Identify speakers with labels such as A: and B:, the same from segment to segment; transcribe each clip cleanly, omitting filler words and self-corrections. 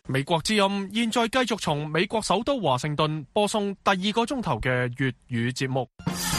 A: 美國之音現在繼續從美國首都華盛頓播送第2個鐘頭嘅粵語節目。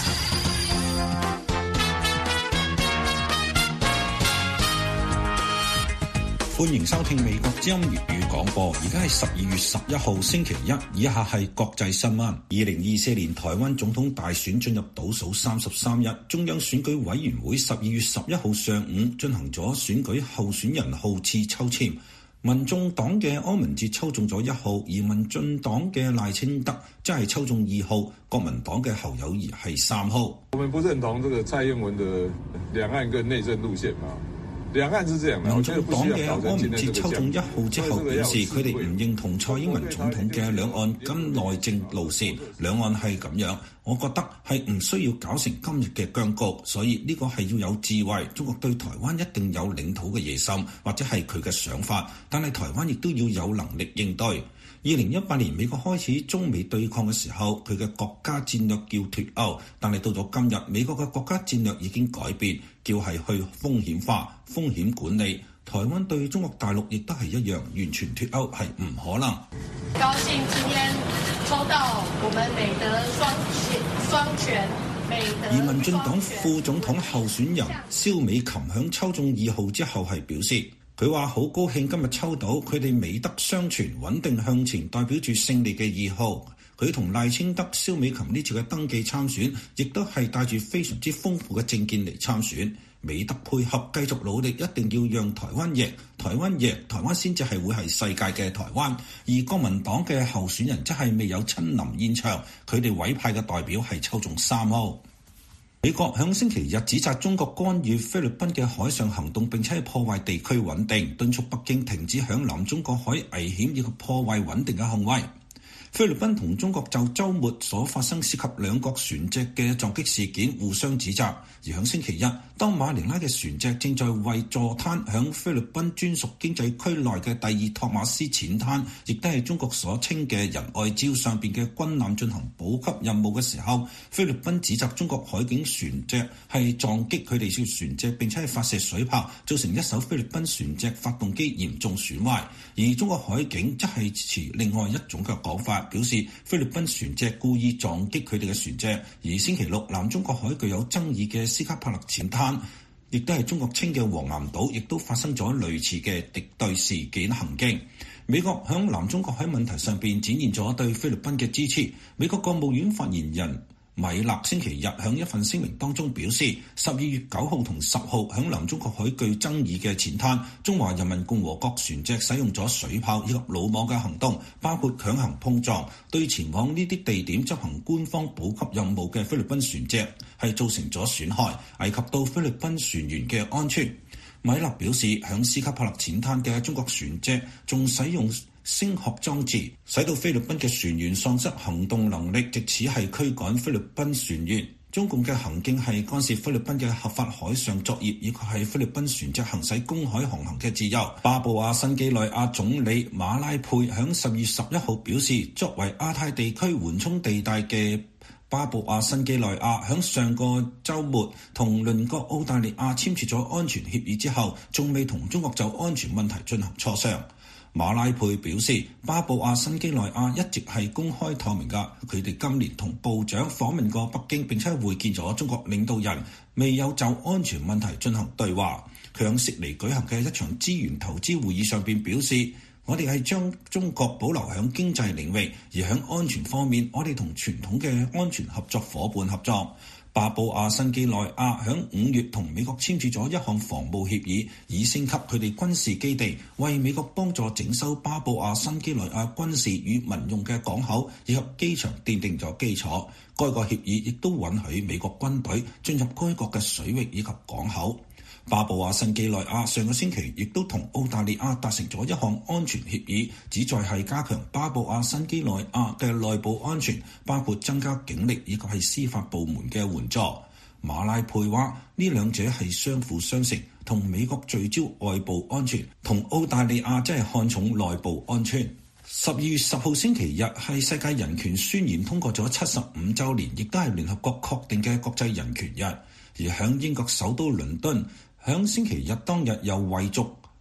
B: 歡迎收聽美國之音粵語廣播，而家係12月11號星期一，以下係國際新聞。2024年台灣總統大選進入倒數33日，中央選舉委員會12月11號上午進行咗選舉候選人號次抽籤，民眾黨嘅柯文哲抽中咗1號，而民進黨嘅賴清德則係抽中2號，國民黨嘅侯友宜係3號。
C: 我們不認同這個蔡英文的兩岸跟內政路線嘛。兩岸是這樣，
B: 民眾黨嘅柯文哲抽中1號之後表示，佢哋唔認同蔡英文總統嘅兩岸跟內政路線，兩岸係咁樣，我覺得係唔需要搞成今日嘅僵局，所以呢個係要有智慧。中國對台灣一定有領土嘅野心，或者係佢嘅想法，但係台灣亦都要有能力應對。2018年美國開始中美對抗嘅時候，佢嘅國家戰略叫脫歐，但係到咗今日，美國嘅國家戰略已經改變，叫係去風險化、風險管理。台灣對中國大陸亦都係一樣，完全脫歐係唔可能。
D: 高興今天抽到我們美德雙全。
B: 而民進黨副總統候選人蕭美琴響抽中2號之後係表示，佢話好高興今日抽到佢哋美德雙全、穩定向前、代表住勝利嘅2號。佢同賴清德、蕭美琴呢次嘅登記參選，亦都係帶住非常之豐富嘅政見嚟參選。美德配合，繼續努力，一定要讓台灣贏，台灣贏，台灣先至係會係世界嘅台灣。而國民黨嘅候選人則係未有親臨現場，佢哋委派嘅代表係抽中3號。美國響星期日指責中國干預菲律賓嘅海上行動，並且係破壞地區穩定，敦促北京停止響南中國海危險以及破壞穩定嘅行為。菲律賓同中國就週末所發生涉及兩國船隻嘅撞擊事件互相指責，而響星期一，當馬尼拉嘅船隻正在為坐灘響菲律賓專屬經濟區內嘅第2托馬斯淺灘，亦都係中國所稱嘅仁愛礁上邊嘅軍艦進行補給任務嘅時候，菲律賓指責中國海警船隻係撞擊佢哋嘅船隻，並且係發射水炮，造成一艘菲律賓船隻發動機嚴重損壞，而中國海警則係持另外一種嘅講法，表示菲律賓船隻故意撞擊佢哋嘅船隻。而星期六，南中國海具有爭議嘅斯卡帕勒淺灘，亦都係中國稱嘅黃岩島，亦都發生咗類似嘅敵對事件行徑。美國響南中國海問題上邊展現咗對菲律賓嘅支持。美國國務院發言人米勒星期日響一份聲明當中表示，12月9號同10號響南中國海具爭議嘅淺灘，中華人民共和國船隻使用咗水炮以及魯莽嘅行動，包括強行碰撞，對前往呢啲地點執行官方補給任務嘅菲律賓船隻係造成咗損害，危及到菲律賓船員嘅安全。米勒表示，響斯卡帕勒淺灘嘅中國船隻仲使用聲學裝置，使到菲律賓嘅船員喪失行動能力，藉此係驅趕菲律賓船員。中共嘅行徑係干涉菲律賓嘅合法海上作業，以及係菲律賓船隻行使公海航行嘅自由。巴布亞新幾內亞總理馬拉佩響10月11號表示，作為亞太地區緩衝地帶嘅巴布亞新幾內亞響上個週末同鄰國澳大利亞簽署咗安全協議之後，仲未同中國就安全問題進行磋商。馬拉佩表示，巴布亞新幾內亞一直係公開透明㗎，佢哋今年同部長訪問過北京，並且會見咗中國領導人，未有就安全問題進行對話。佢響悉尼舉行嘅一場資源投資會議上邊表示，我哋係將中國保留響經濟領域，而響安全方面，我哋同傳統嘅安全合作夥伴合作。巴布亞新幾內亞響5月同美國簽署咗一項防務協議，以升級佢哋軍事基地，為美國幫助整修巴布亞新幾內亞軍事與民用嘅港口以及機場奠定咗基礎。該個協議亦都允許美國軍隊進入該國嘅水域以及港口。巴布亞新幾內亞上個星期亦都同澳大利亞達成咗一項安全協議，旨在係加強巴布亞新幾內亞嘅內部安全，包括增加警力以及係司法部門嘅援助。馬拉佩話呢兩者係相輔相成，同美國聚焦外部安全，同澳大利亞即係看重內部安全。12月10號星期日係世界人權宣言通過咗75週年，亦都係聯合國確定嘅國際人權日。而響英國首都倫敦，響星期日當日由維族、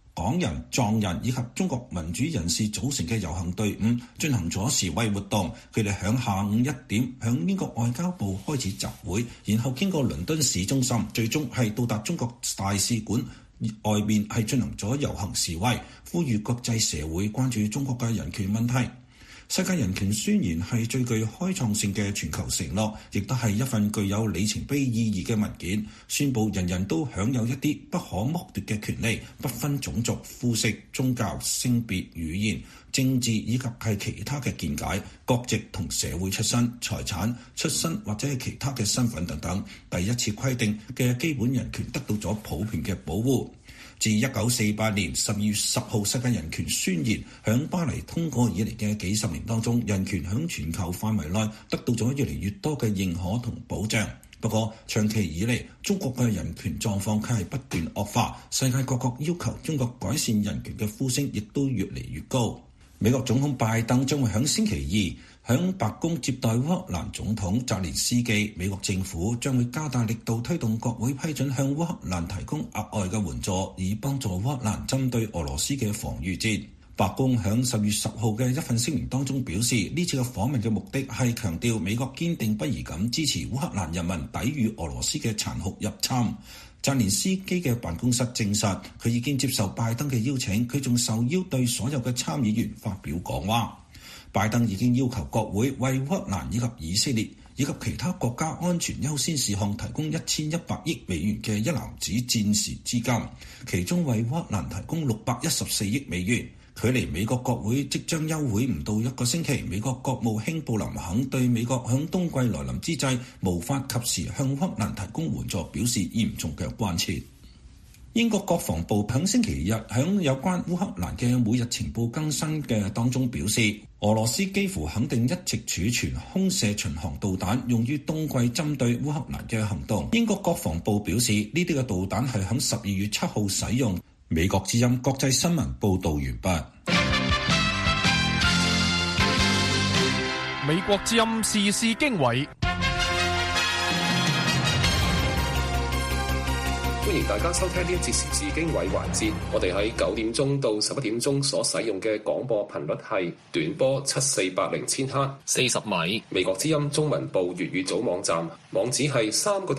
B: 港人、藏人以及中國民主人士組成嘅遊行隊伍進行咗示威活動。佢哋響下午1點響英國外交部開始集會，然後經過倫敦市中心，最終係到達中國大使館外面，係進行咗遊行示威，呼籲國際社會關注中國嘅人權問題。世界人權宣言係最具開創性嘅全球承諾，亦都係一份具有里程碑意義嘅文件，宣佈人人都享有一啲不可剝奪嘅權利，不分種族、膚色、宗教、性別、語言、政治以及係其他嘅見解、國籍同社會出身、財產、出身或者係其他嘅身份等等，第一次規定嘅基本人權得到咗普遍嘅保護。自1948年12月10號世界人權宣言響巴黎通過以嚟嘅幾十年當中，人權響全球範圍內得到咗越嚟越多嘅認可同保障。不過長期以嚟，中國嘅人權狀況卻係不斷惡化，世界各國要求中國改善人權嘅呼聲亦都越嚟越高。美國總統拜登將會響星期二響白宮接待烏克蘭總統澤連斯基，美國政府將會加大力度推動國會批准向烏克蘭提供額外嘅援助，以幫助烏克蘭針對俄羅斯嘅防禦戰。白宮響10月10號嘅一份聲明當中表示，呢次嘅訪問嘅目的係強調美國堅定不移咁支持烏克蘭人民抵禦俄羅斯嘅殘酷入侵。澤連斯基嘅辦公室證實，佢已經接受拜登嘅邀請，佢仲受邀對所有嘅參議員發表講話。拜登已經要求國會為烏克蘭以及以色列以及其他國家安全優先事項提供1100億美元嘅一籃子戰時資金，其中為烏克蘭提供614億美元。距離美國國會即將休會唔到1個星期，美國國務卿布林肯對美國響冬季來臨之際無法及時向烏克蘭提供援助表示嚴重嘅關切。英國國防部響星期日響有關烏克蘭嘅每日情報更新嘅當中表示，俄羅斯幾乎肯定一直儲存空射巡航導彈，用於冬季針對烏克蘭嘅行動。英國國防部表示，呢啲嘅導彈係響12月7號使用。美國之音國際新聞報道完畢。
A: 美國之音時事經緯。
E: 歡迎大家收聽呢一節時事經緯環節。我哋喺9點鐘到11點鐘所使用嘅廣播頻率係短波7480千赫40米。美國之音中文部粵語組網站網址係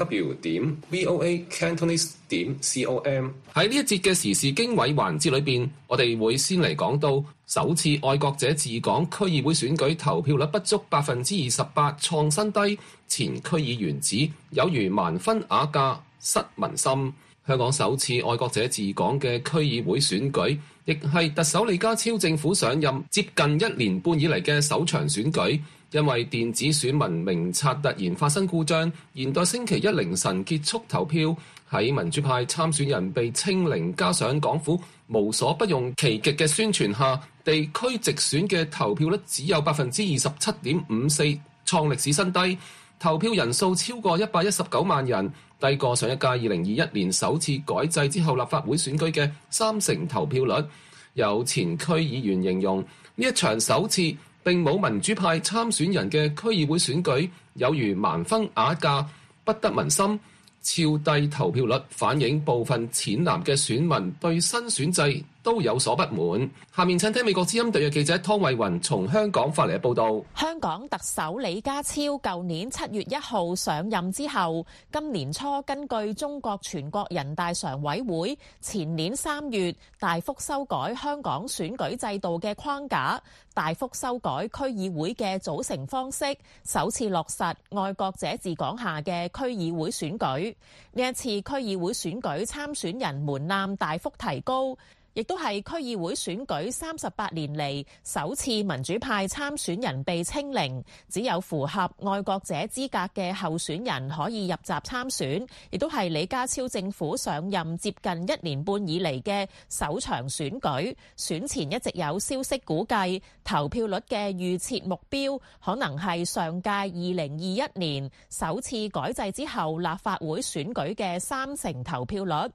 E: 3w.voacantonese.com。喺呢一節嘅時事經緯環節裏邊，我哋會先嚟講到首次愛國者治港區議會選舉投票率不足28%，創新低。前區議員指有如盲分啞架，失民心。香港首次愛國者治港嘅區議會選舉，亦係特首李家超政府上任接近1年半以嚟嘅首場選舉。因為電子選民名冊突然發生故障，延到星期一凌晨結束投票。喺民主派參選人被清零，加上港府無所不用其極嘅宣傳下，地區直選嘅投票率只有27.54%，創歷史新低。投票人數超過119萬人，低過上一屆2021年首次改制之後立法會選舉嘅30%投票率。有前區議員形容呢一場首次並冇民主派參選人嘅區議會選舉，有如盲分啞架，不得民心。超低投票率反映部分淺藍嘅選民對新選制都有所不滿。下面請聽美國之音特約記者湯慧雲從香港發嚟嘅報道。
F: 香港特首李家超舊年7月1號上任之後，今年初根據中國全國人大常委會前年3月大幅修改香港選舉制度嘅框架，大幅修改區議會嘅組成方式，首次落實愛國者治港下嘅區議會選舉。呢一次區議會選舉參選人門檻大幅提高，亦都係區議會選舉38年嚟首次民主派參選人被清零，只有符合愛國者資格嘅候選人可以入閘參選，亦都係李家超政府上任接近1年半以嚟嘅首場選舉。選前一直有消息估計，投票率嘅預設目標可能係上屆2021年首次改制之後立法會選舉嘅30%投票率。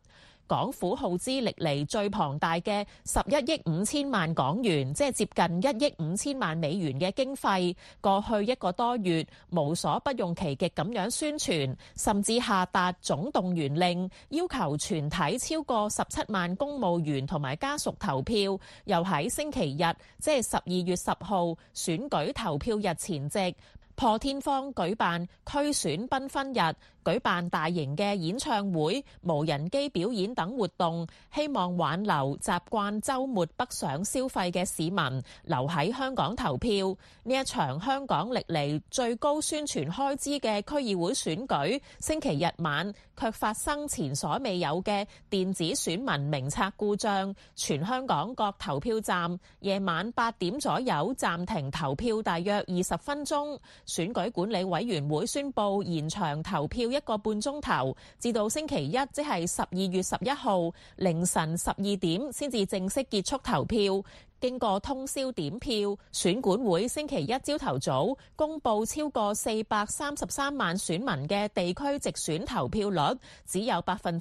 F: 港府耗資歷嚟最龐大嘅11億5千萬港元，即係接近1億5千萬美元嘅經費，過去1個多月無所不用其極咁樣宣傳，甚至下達總動員令，要求全體超過17萬公務員同埋家屬投票，又喺星期日，即係12月10號選舉投票日前夕，破天荒舉辦區選繽紛日，舉辦大型嘅演唱會、無人機表演等活動，希望挽留習慣週末北上消費嘅市民留喺香港投票。呢一場香港歷嚟最高宣傳開支嘅區議會選舉，星期日晚卻發生前所未有嘅電子選民名冊故障，全香港各投票站夜晚8點左右暫停投票大約20分鐘。選舉管理委員會宣布延長投票1個半鐘頭，至到星期一，即係12月11號凌晨12點先至正式結束投票。經過通宵點票，選管會星期一朝頭早公佈超過433萬選民嘅地區直選投票率，只有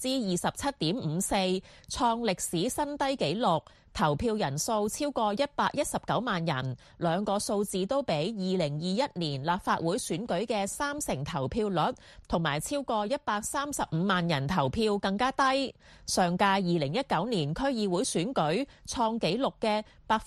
F: 27.54%，創歷史新低紀錄。投票人數超過119萬人，兩個數字都比2021年立法會選舉嘅30%投票率同埋超過135萬人投票更加低。上屆2019年區議會選舉創紀錄嘅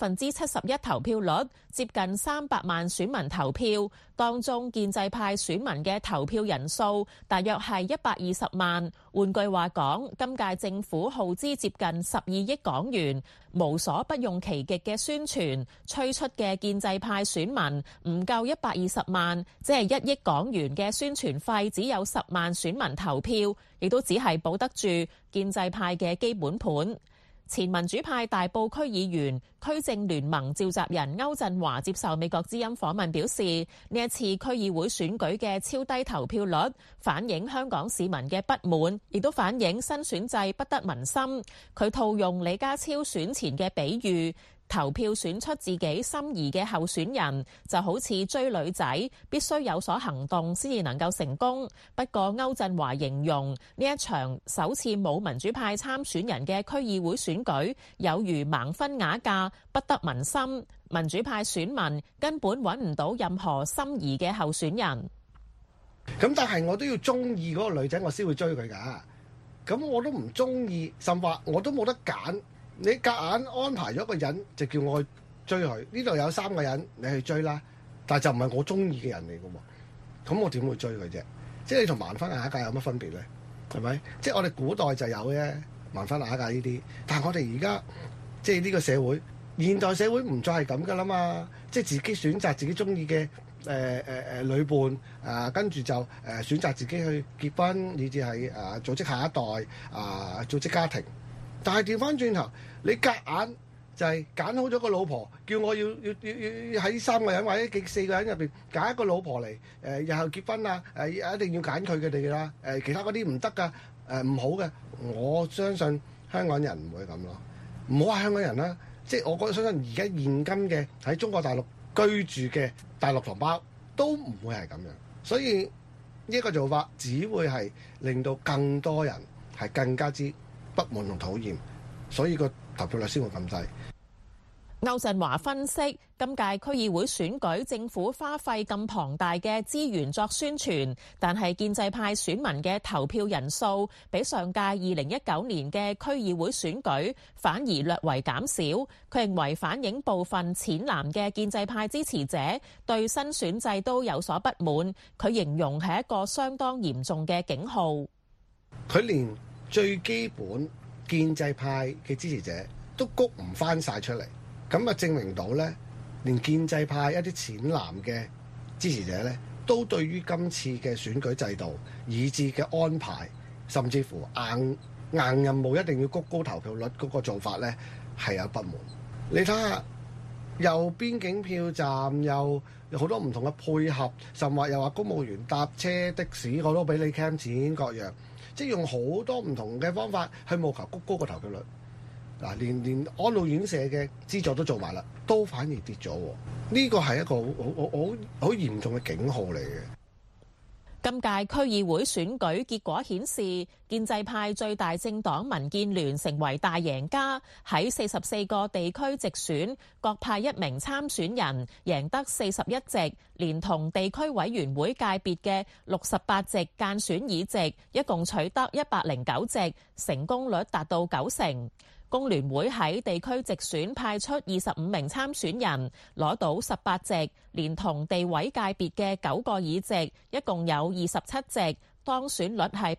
F: 71%投票率，接近300萬選民投票，當中建制派選民嘅投票人數大約係120萬。換句話講，今屆政府耗資接近12億港元，無所不用其極嘅宣傳，催出嘅建制派選民唔夠120萬，即係1億港元嘅宣傳費，只有10萬選民投票，亦都只係保得住建制派嘅基本盤。前民主派大埔區議員、區政聯盟召集人歐振華接受美國之音訪問表示，呢一次區議會選舉嘅超低投票率，反映香港市民嘅不滿，亦都反映新選制不得民心。佢套用李家超選前嘅比喻，投票選出自己心儀嘅候選人，就好似追女仔，必須有所行動先至能夠成功。不過歐振華形容呢一場首次冇民主派參選人嘅區議會選舉，有如盲婚啞嫁，不得民心。民主派選民根本揾唔到任何心儀嘅候選人。
G: 咁但係我都要中意嗰個女仔，我先會追佢㗎。咁我都唔中意，甚至話我都冇得揀。你夾硬安排咗個人，就叫我去追佢。呢度有3個人，你去追啦。但係就唔係我中意嘅人嚟㗎喎。咁我點會追佢啫？即係你同盲婚啞嫁有乜分別咧？係咪？即係我哋古代就有嘅盲婚啞嫁呢啲。但係我哋而家即係呢個社會，現代社會唔再係咁㗎啦嘛。即係自己選擇自己中意嘅女伴，跟住就選擇自己去結婚，以至係組織下一代，組織家庭。但係調翻轉頭，你夾硬就係揀好咗個老婆，叫我要喺3個人或者4個人入邊揀一個老婆嚟，日後結婚啊，一定要揀佢哋啦，其他嗰啲唔得㗎，唔好嘅。我相信香港人唔會咁咯，唔好話香港人啦，即係我相信而家現今嘅喺中國大陸居住嘅大陸同胞都唔會係咁樣，所以呢一個做法只會係令到更多人係更加之不滿同討厭，所以個投票率先會咁低。
F: 歐振華分析，今屆區議會選舉政府花費咁龐大嘅資源作宣傳，但係建制派選民嘅投票人數比上屆2019年嘅區議會選舉反而略為減少。佢認為反映部分淺藍嘅建制派支持者對新選制都有所不滿。佢形容係一個相當嚴重嘅警號。
G: 佢連最基本建制派嘅支持者都谷唔翻晒出嚟，咁啊證明到咧，連建制派一啲淺藍嘅支持者咧，都對於今次嘅選舉制度以至嘅安排，甚至乎硬任務一定要谷高投票率嗰個做法咧，係有不滿。你睇下，又邊境票站又有好多唔同嘅配合，甚或又話公務員搭車的士我都俾你 cam 錢各樣。即係用好多唔同嘅方法去務求谷高個投票率，嗱，連安老院舍嘅資助都做埋啦，都反而跌咗。呢個係一個好嚴重嘅警號嚟嘅。
F: 今屆區議會選舉結果顯示，建制派最大政黨民建聯成為大贏家，喺44個地區直選各派1名參選人，贏得41席，連同地區委員會界別嘅68席間選議席，一共取得109席，成功率達到90%。工聯會喺地區直選派出25名參選人，攞到18席，連同地委界別嘅9個議席，一共有27席，當選率係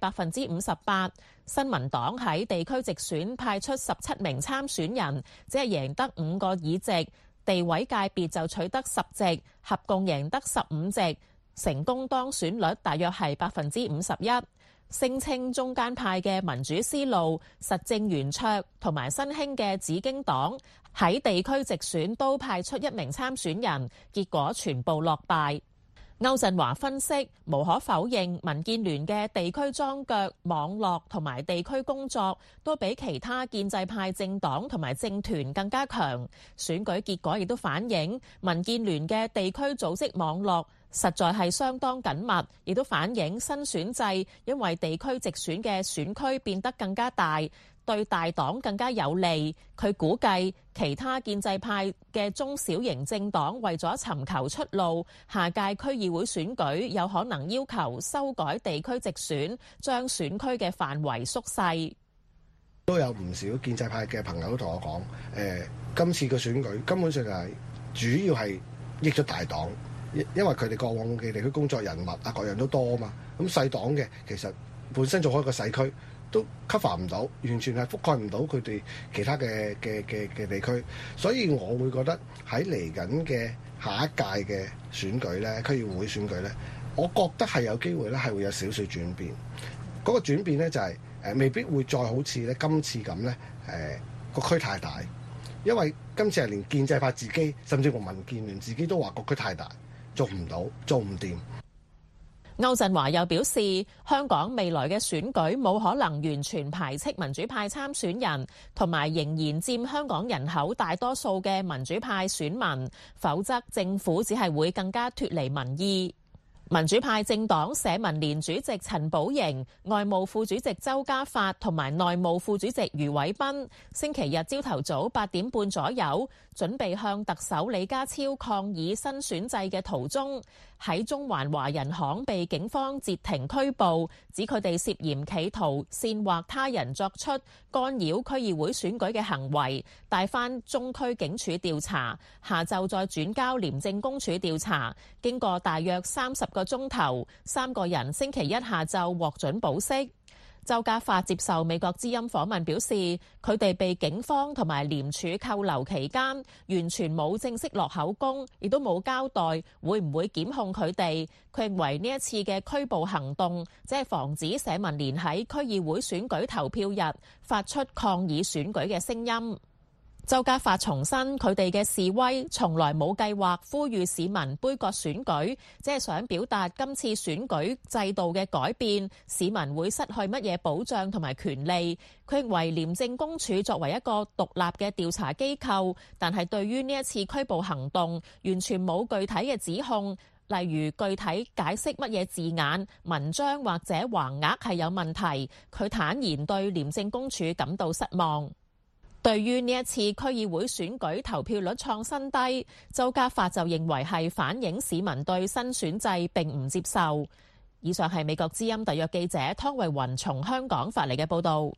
F: 58%。新民黨喺地區直選派出17名參選人，只係贏得5個議席，地委界別就取得10席，合共贏得15席，成功當選率大約係51%。聲稱中間派嘅民主思路、實政圓桌同埋新興嘅紫荊黨喺地區直選都派出1名參選人，結果全部落敗。歐振華分析，無可否認民建聯嘅地區樁腳、網絡同埋地區工作都比其他建制派政黨同埋政團更加強。選舉結果亦都反映民建聯嘅地區組織網絡實在係相當緊密，亦都反映新選制因為地區直選嘅選區變得更加大，對大黨更加有利。佢估計其他建制派嘅中小型政黨為咗尋求出路，下屆區議會選舉有可能要求修改地區直選，將選區嘅範圍縮細。
G: 都有唔少建制派嘅朋友都同我講，今次嘅選舉根本上係主要係益咗大黨。因為佢哋過往嘅地區工作人物啊，各樣都多啊嘛，咁細黨嘅其實本身做開個細區都 cover 唔到，完全係覆蓋唔到佢哋其他嘅地區，所以我會覺得喺嚟緊嘅下一屆嘅選舉咧，區議會選舉咧，我覺得係有機會咧係會有少少轉變。嗰個轉變咧就係未必會再好似咧今次咁咧個區太大，因為今次係連建制派自己甚至乎民建聯自己都話個區太大。做唔到，做唔掂。
F: 歐振華又表示，香港未來嘅選舉冇可能完全排斥民主派參選人，同埋仍然佔香港人口大多數嘅民主派選民，否則政府只係會更加脫離民意。民主派政黨社民連主席陳寶瑩、外務副主席周家發同埋內務副主席余偉斌，星期日朝頭早8點半左右，準備向特首李家超抗議新選制嘅途中，喺中環華人行被警方截停拘捕，指佢哋涉嫌企圖煽惑他人作出干擾區議會選舉嘅行為，帶返中區警署調查，下晝再轉交廉政公署調查。經過大約30個鐘頭，3個人星期一下晝獲准保釋。周家發接受美國之音訪問表示，佢哋被警方同埋廉署扣留期間，完全冇正式落口供，亦都冇交代會唔會檢控佢哋。佢認為呢一次嘅拘捕行動，只係防止社民連喺區議會選舉投票日發出抗議選舉嘅聲音。周家發重申，佢哋嘅示威從來冇計劃呼籲市民杯葛選舉，只係想表達今次選舉制度嘅改變，市民會失去乜嘢保障同埋權利。佢認為廉政公署作為一個獨立嘅調查機構，但係對於呢一次拘捕行動，完全冇具體嘅指控，例如具體解釋乜嘢字眼、文章或者橫額係有問題。佢坦言對廉政公署感到失望。對於呢一次區議會選舉投票率創新低，周家發就認為係反映市民對新選制並唔接受。以上係美國之音特約記者湯慧雲從香港發嚟嘅報導。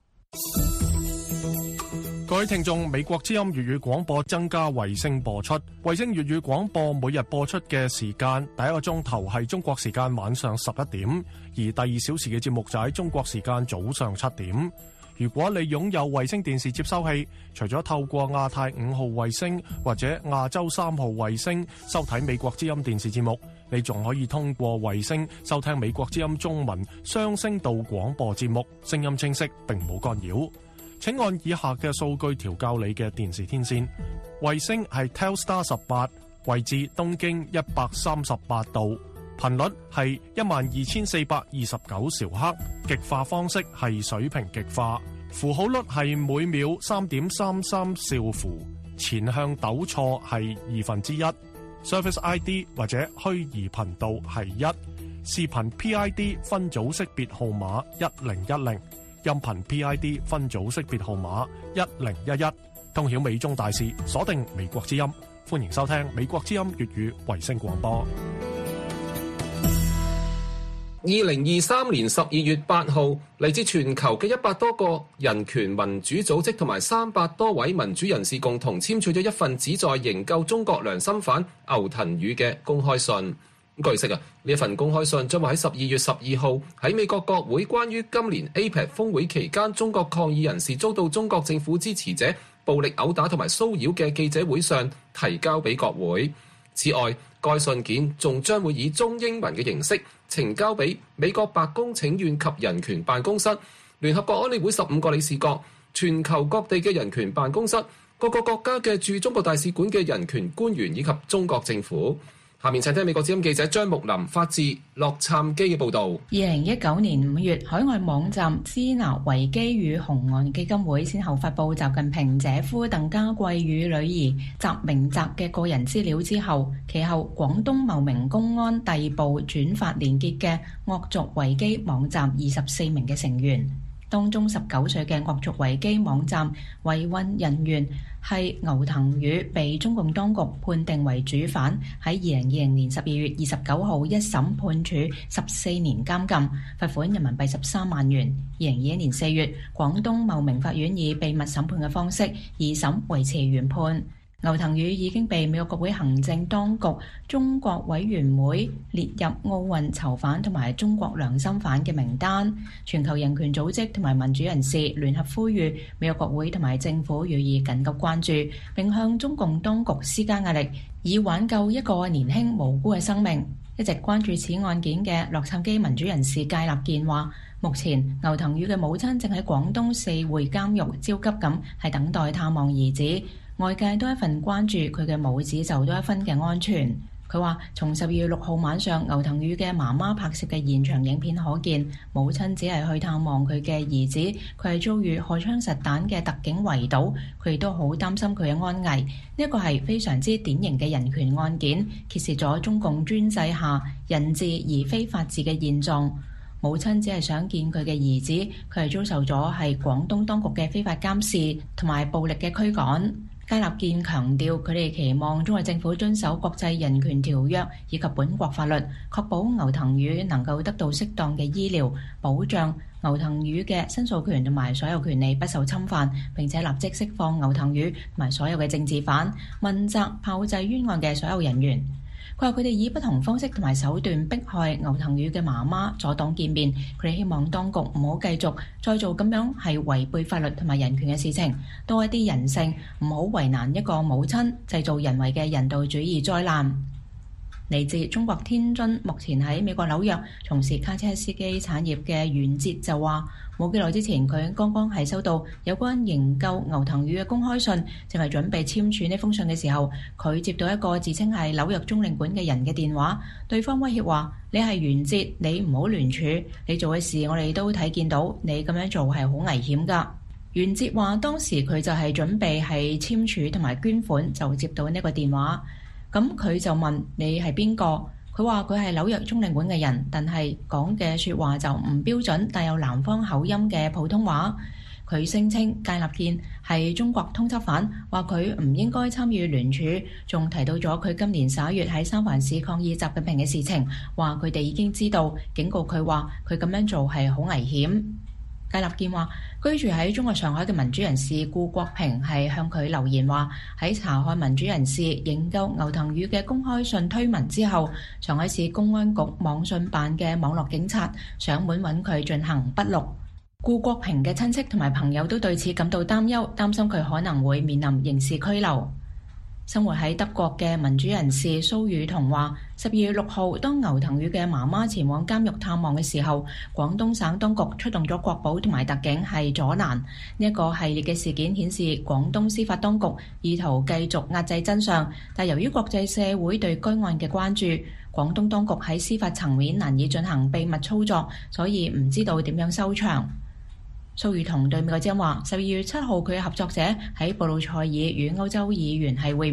A: 各位聽眾，美國之音粵語廣播增加衛星播出，衛星粵語廣播每日播出嘅時間，第一個鐘頭係中國時間晚上11點，而第2小時嘅節目就喺中國時間早上7點。如果你擁有衛星電視接收器，除咗透過亞太5號衛星或者亞洲3號衛星收睇美國之音電視節目，你仲可以通過衛星收聽美國之音中文雙聲道廣播節目，聲音清晰並冇干擾。請按以下嘅數據調校你嘅電視天線。衛星係 Telstar 18，位置東經138度，頻率係12429兆赫，極化方式係水平極化，符號率係每秒3.33兆符，前向糾錯係1/2，Service ID 或者虛擬頻道係1。 視頻 PID 分組識別號碼1010，音頻 PID 分組識別號碼1011。通曉美中大事，鎖定美國之音。歡迎收聽美國之音粵語衛星廣播。
E: 2023年12月8號，嚟自全球嘅100多個人權民主組織同埋300多位民主人士共同簽署咗一份旨在營救中國良心犯牛騰宇嘅公開信。據悉呢一份公開信將會喺12月12號喺美國國會關於今年 APEC 峰會期間中國抗議人士遭到中國政府支持者暴力毆打同埋騷擾嘅記者會上提交俾國會。此外，該信件仲將會以中英文嘅形式呈交俾美國白宮請願及人權辦公室、聯合國安理會15個理事國、全球各地嘅人權辦公室、各個國家嘅駐中國大使館嘅人權官員以及中國政府。下面請聽美國之音記者張木林發自洛杉磯嘅報導。
H: 2019年5月，海外網站支那維基與紅岸基金會先後發布習近平姐夫鄧家貴與女兒習明澤嘅個人資料之後，其後廣東茂名公安逮捕轉發連結嘅惡俗維基網站24名嘅成員。當中19歲嘅惡俗維基網站維運人員係牛騰宇，被中共當局判定為主犯，喺2020年12月29號一審判處14年監禁，罰款人民幣13萬元。2021年4月，廣東茂名法院以秘密審判嘅方式二審維持原判。牛騰宇已經被美國國會行政當局中國委員會列入奧運囚犯同埋中國良心犯嘅名單。全球人權組織同埋民主人士聯合呼籲美國國會同埋政府予以緊急關注，並向中共當局施加壓力，以挽救一個年輕無辜嘅生命。一直關注此案件嘅洛杉磯民主人士戒立健話，目前牛騰宇嘅母親正喺廣東4會監獄焦急咁係等待探望兒子。外界多一份關注，佢嘅母子就多一分嘅安全。佢話從12月6號晚上牛騰宇嘅媽媽拍攝嘅現場影片可見，母親只係去探望佢嘅兒子，佢係遭遇荷槍實彈嘅特警圍堵，佢亦都好擔心佢嘅安危。呢一個係非常之典型嘅人權案件，揭示咗中共專制下人治而非法治嘅現狀。母親只係想見佢嘅兒子，佢係遭受咗係廣東當局嘅非法監視同埋暴力嘅驅趕。戒立健強調，佢哋期望中國政府遵守國際人權條約以及本國法律，確保牛騰宇能夠得到適當嘅醫療保障，牛騰宇嘅申訴權同埋所有權利不受侵犯，並且立即釋放牛騰宇同埋所有嘅政治犯，問責炮製冤案嘅所有人員。佢話佢哋以不同方式同埋手段迫害牛騰宇嘅媽媽，阻擋見面。佢哋希望當局唔好繼續再做咁樣係違背法律同埋人權嘅事情，多一啲人性，唔好為難一個母親，製造人為嘅人道主義災難。嚟自中國天津，目前喺美國紐約從事卡車司機產業嘅袁哲就話，冇幾耐之前佢剛剛係收到有關營救牛騰宇嘅公開信，正係準備簽署呢封信嘅時候，佢接到一個自稱係紐約中領館嘅人嘅電話，對方威脅話：你係袁哲，你唔好聯署，你做嘅事我哋都睇見到，你咁樣做係好危險㗎。袁哲話當時佢就係準備係簽署同埋捐款，就接到呢個電話。咁佢就問你係邊個？佢話佢係紐約中領館嘅人，但係講嘅説話就唔標準，帶有南方口音嘅普通話。佢聲稱戒立健係中國通緝犯，話佢唔應該參與聯署，仲提到咗佢今年11月喺三藩市抗議習近平嘅事情，話佢哋已經知道，警告佢話佢咁樣做係好危險。戒立健話，居住喺中國上海嘅民主人士顧國平係向佢留言話，喺查看民主人士營救牛騰宇嘅公開信推文之後，上海市公安局網信辦嘅網絡警察上門揾佢進行筆錄。顧國平嘅親戚同埋朋友都對此感到擔憂，擔心佢可能會面臨刑事拘留。生活喺德國嘅民主人士蘇宇彤話：12月6號，當牛騰宇嘅媽媽前往監獄探望嘅時候，廣東省當局出動咗國保同埋特警係阻攔。呢一個系列嘅事件顯示廣東司法當局意圖繼續壓制真相，但由於國際社會對該案嘅關注，廣東當局喺司法層面難以進行秘密操作，所以唔知道點樣收場。蘇宇彤對美國之音話：12月7號佢嘅合作者喺布魯塞爾與歐洲議員係會晤。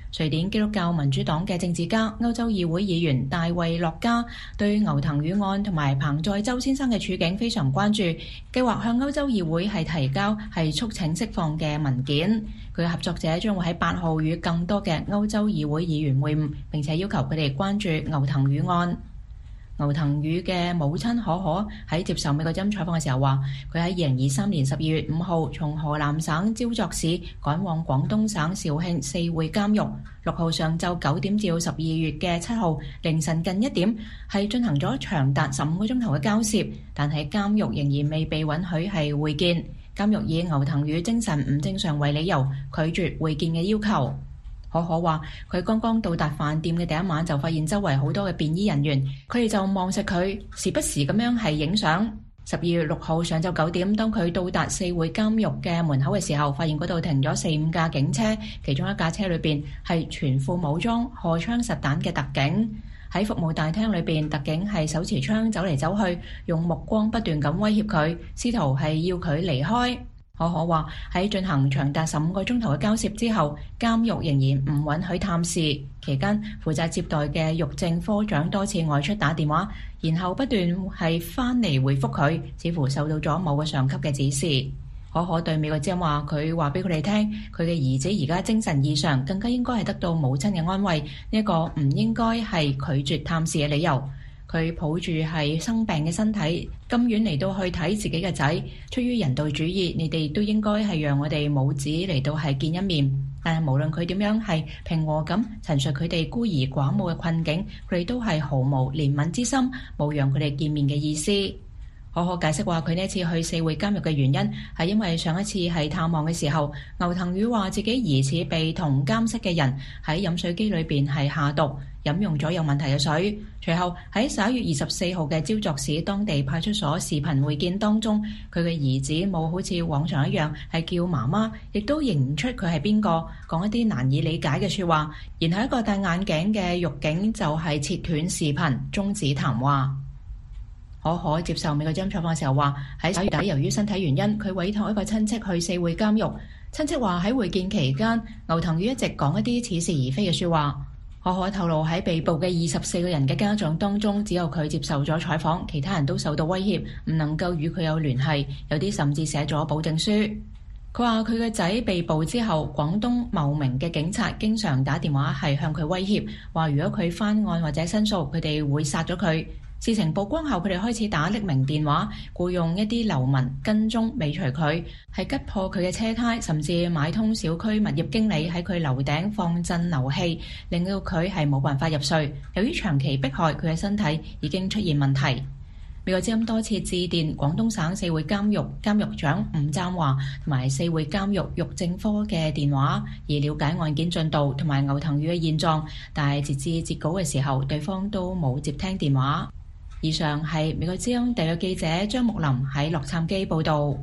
H: 瑞典基督教民主黨嘅政治家、歐洲議會議員大衛洛加對牛藤宇案同埋彭在洲先生嘅處境非常關注，計劃向歐洲議會提交促請釋放嘅文件。佢嘅合作者將會喺8號與更多嘅歐洲議會議員會晤，並且要求佢哋關注牛藤宇案。牛藤宇嘅母親可可喺接受美國之音採訪嘅時候話，佢喺2023年12月5號從河南省焦作市趕往廣東省肇慶四會監獄，6號上晝9點至12月嘅7號凌晨近1點係進行咗長達15個鐘頭嘅交涉，但係監獄仍然未被允許係會見。監獄以牛藤宇精神唔正常為理由，拒絕會見嘅要求。可可話佢剛剛到達飯店嘅第一晚就發現周圍好多嘅便衣人員，佢哋就望實佢，時不時咁樣係影相。12月6號上晝9點，當佢到達四會監獄嘅門口嘅時候，發現嗰度停咗4-5架警車，其中一架車裏邊係全副武裝、荷槍實彈嘅特警。喺服務大廳裏邊，特警係手持槍走嚟走去，用目光不斷咁威脅佢，試圖係要佢離開。可可話喺進行長達15個鐘頭嘅交涉之後，監獄仍然唔允許探視。期間，負責接待嘅獄政科長多次外出打電話，然後不斷係翻嚟回覆佢，似乎受到咗某個上級嘅指示。可可對美國之音話，佢話俾佢哋聽，佢嘅兒子而家精神異常，更加應該係得到母親嘅安慰，呢個唔應該係拒絕探視嘅理由。佢抱住係生病嘅身體咁遠嚟到去睇自己嘅仔，出於人道主義，你哋都應該係讓我哋母子嚟到係見一面。但係無論佢點樣係平和咁陳述佢哋孤兒寡母嘅困境，佢哋都係毫無憐憫之心，冇讓佢哋見面嘅意思。可可解釋話，佢呢一次去四會監獄嘅原因係因為上一次係探望嘅時候，牛藤宇話自己疑似被同監室嘅人喺飲水機裏邊係下毒，飲用咗有問題嘅水。隨後喺11月24號嘅焦作市當地派出所視頻會見當中，佢嘅兒子冇好似往常一樣係叫媽媽，亦都認唔出佢係邊個，講一啲難以理解嘅說話。然後一個戴眼鏡嘅獄警就係切斷視頻，終止談話。可可接受美國之音採訪嘅時候話，喺10月底由於身體原因，佢委託一個親戚去四會監獄。親戚話喺會見期間，牛藤宇一直講一啲似是而非嘅說話。可可透露喺被捕嘅24個人嘅家長當中，只有佢接受咗採訪，其他人都受到威脅，唔能夠與佢有聯繫，有啲甚至寫咗保證書。佢話佢嘅仔被捕之後，廣東茂名嘅警察經常打電話係向佢威脅，話如果佢翻案或者申訴，佢哋會殺咗佢。事情曝光後，佢哋開始打匿名電話，僱用一啲流民跟蹤尾隨佢，係擊破佢嘅車胎，甚至買通小區物業經理喺佢樓頂放震流器，令到佢係冇辦法入睡。由於長期迫害，佢嘅身體已經出現問題。美國之音多次致電廣東省四會監獄監獄長吳贊華同埋四會監獄獄政科嘅電話，以了解案件進度同埋牛藤宇嘅現狀，但係截至截稿嘅時候，對方都冇接聽電話。以上係美國之音特約記者張木林喺洛杉磯報道。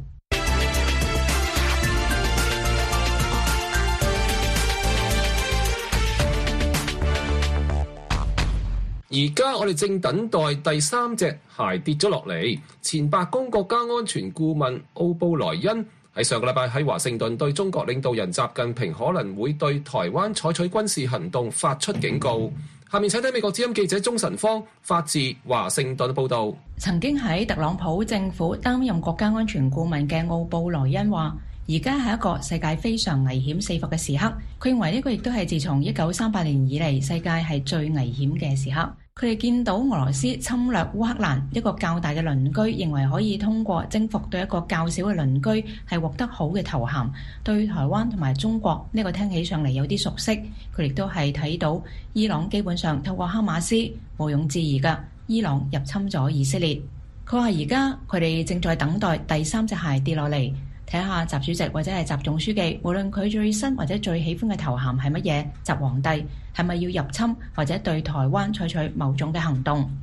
E: 而家我哋正等待第3隻鞋跌咗落嚟。前白宮國家安全顧問奧布萊恩喺上個禮拜喺華盛頓對中國領導人習近平可能會對台灣採取軍事行動發出警告。下面請睇美國之音記者鍾晨芳發自華盛頓報導。
H: 曾經喺特朗普政府擔任國家安全顧問嘅奧布萊恩話，而家係一個世界非常危險四伏嘅時刻。佢認為呢個亦都係自從1938年以嚟世界係最危險嘅時刻。佢哋見到俄羅斯侵略烏克蘭，一個較大嘅鄰居認為可以通過征服對一個較小嘅鄰居係獲得好嘅頭銜。對台灣同埋中國呢個聽起上嚟有啲熟悉。佢亦都係睇到伊朗基本上透過哈馬斯毋庸置疑嘅伊朗入侵咗以色列。佢話而家佢哋正在等待第3隻鞋跌落嚟。睇下習主席或者係習總書記，無論佢最新或者最喜歡嘅頭銜係乜嘢，習皇帝係咪要入侵或者對台灣採取某種嘅行動？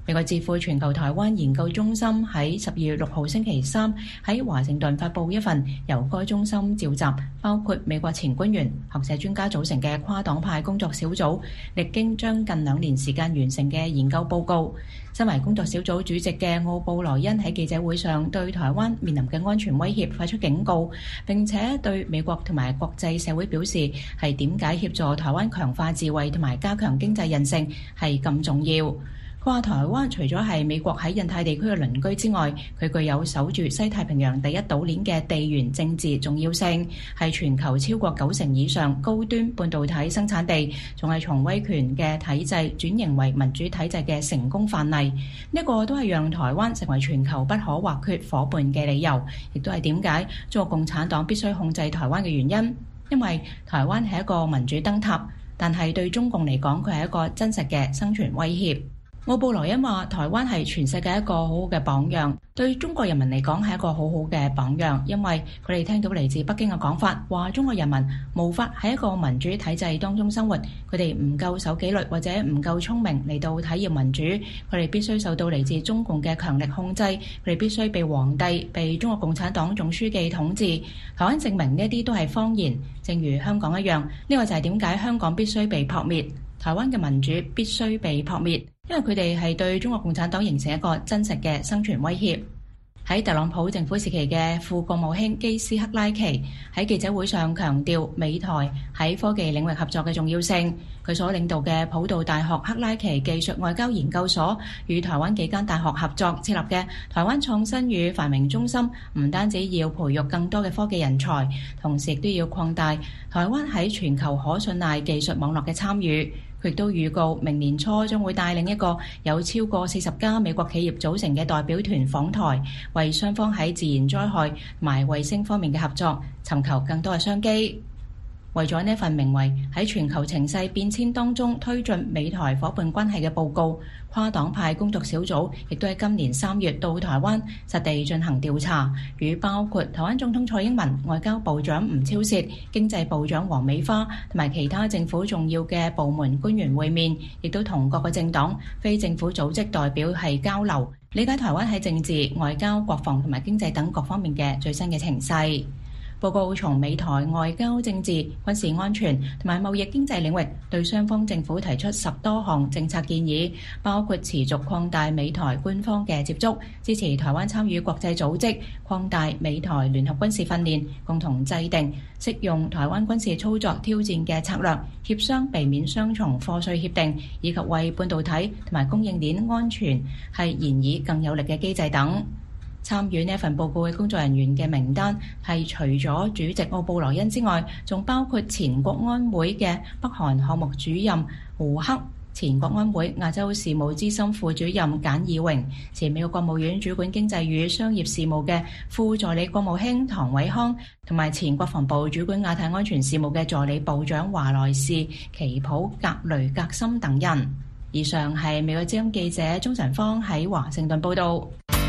H: 美國智庫全球台灣研究中心喺12月6號星期三喺華盛頓發布一份由該中心召集包括美國前官員、學者專家組成嘅跨黨派工作小組，歷經將近2年時間完成嘅研究報告。身為工作小組主席嘅奧布萊恩喺記者會上對台灣面臨嘅安全威脅發出警告，並且對美國同埋國際社會表示係點解協助台灣強化自衛同埋加強經濟韌性係咁重要。佢話台灣除咗係美國喺印太地區嘅鄰居之外，佢具有守住西太平洋第一島鏈嘅地緣政治重要性，係全球超過90%以上高端半導體生產地，仲係從威權嘅體制轉型為民主體制嘅成功範例。呢個都係讓台灣成為全球不可或缺夥伴嘅理由，亦都係點解中國共產黨必須控制台灣嘅原因。因為台灣係一個民主燈塔，但係對中共嚟講，佢係一個真實嘅生存威脅。奧布萊恩話：台灣係全世界一個好好嘅榜樣，對中國人民嚟講係一個好好嘅榜樣，因為佢哋聽到嚟自北京嘅講法，話中國人民無法喺一個民主體制當中生活，佢哋唔夠守紀律或者唔夠聰明嚟到體驗民主，佢哋必須受到嚟自中共嘅強力控制，佢哋必須被皇帝、被中國共產黨總書記統治。台灣證明呢啲都係謊言，正如香港一樣，呢個就係點解香港必須被撲滅，台灣嘅民主必須被撲滅。因為佢哋係對中國共產黨形成一個真實嘅生存威脅。喺特朗普政府時期嘅副國務卿基斯克拉奇喺記者會上強調美台喺科技領域合作嘅重要性。佢所領導嘅普渡大學克拉奇技術外交研究所與台灣幾間大學合作設立嘅台灣創新與繁榮中心，唔單止要培育更多嘅科技人才，同時亦都要擴大台灣喺全球可信賴技術網絡嘅參與。佢亦都預告明年初將會帶領一個有超過40家美國企業組成嘅代表團訪台，為雙方喺自然災害同埋衛星方面嘅合作尋求更多嘅商機。為咗呢份名為喺全球情勢變遷當中推進美台夥伴關係嘅報告，跨黨派工作小組亦都喺今年3月到台灣實地進行調查，與包括台灣總統蔡英文、外交部長吳釗燮、經濟部長黃美花同埋其他政府重要嘅部門官員會面，亦都同各個政黨、非政府組織代表係交流，理解台灣喺政治、外交、國防同埋經濟等各方面嘅最新嘅情勢。報告從美台外交、政治、軍事安全同埋貿易經濟領域對雙方政府提出10多項政策建議，包括持續擴大美台官方嘅接觸，支持台灣參與國際組織，擴大美台聯合軍事訓練，共同制定適用台灣軍事操作挑戰嘅策略，協商避免雙重課稅協定，以及為半導體同埋供應鏈安全係研擬更有力嘅機制等。參與呢份報告嘅工作人員嘅名單係除咗主席奧布萊恩之外，仲包括前國安會嘅北韓項目主任胡克、前國安會亞洲事務資深副主任簡義榮、前美國國務院主管經濟與商業事務嘅副助理國務卿唐偉康，同埋前國防部主管亞太安全事務嘅助理部長華萊士、奇普格雷格森等人。以上係美國之音記者鍾晨芳喺華盛頓報導。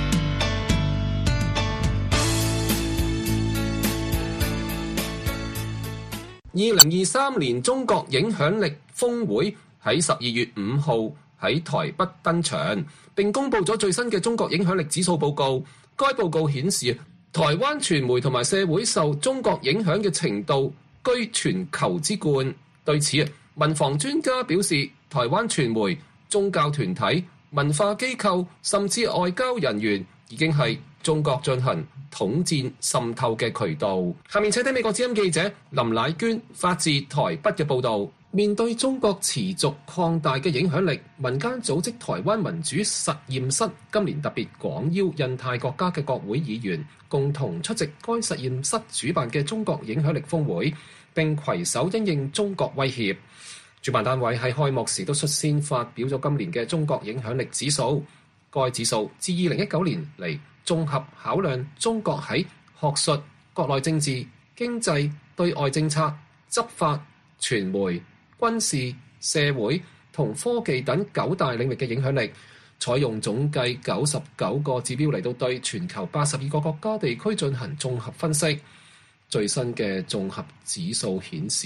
E: 2023年中國影響力峰會喺12月5號喺台北登場，並公布咗最新嘅中國影響力指數報告。該報告顯示，台灣傳媒同埋社會受中國影響嘅程度居全球之冠。對此，民防專家表示，台灣傳媒、宗教團體、文化機構甚至外交人員已經係中國進行統戰滲透嘅渠道。下面請聽美國之音記者林乃娟發自台北嘅報導。面對中國持續擴大嘅影響力，民間組織台灣民主實驗室今年特別廣邀印太國家嘅國會議員共同出席該實驗室主辦嘅中國影響力峰會，並攜手因應中國威脅。主辦單位喺開幕時都率先發表咗今年嘅中國影響力指數。該指數自2019年嚟綜合考量中國喺學術、國內政治、經濟、對外政策、執法、傳媒、軍事、社會同科技等9大領域嘅影響力，採用總計99個指標嚟到對全球82個國家地區進行綜合分析。最新嘅綜合指數顯示，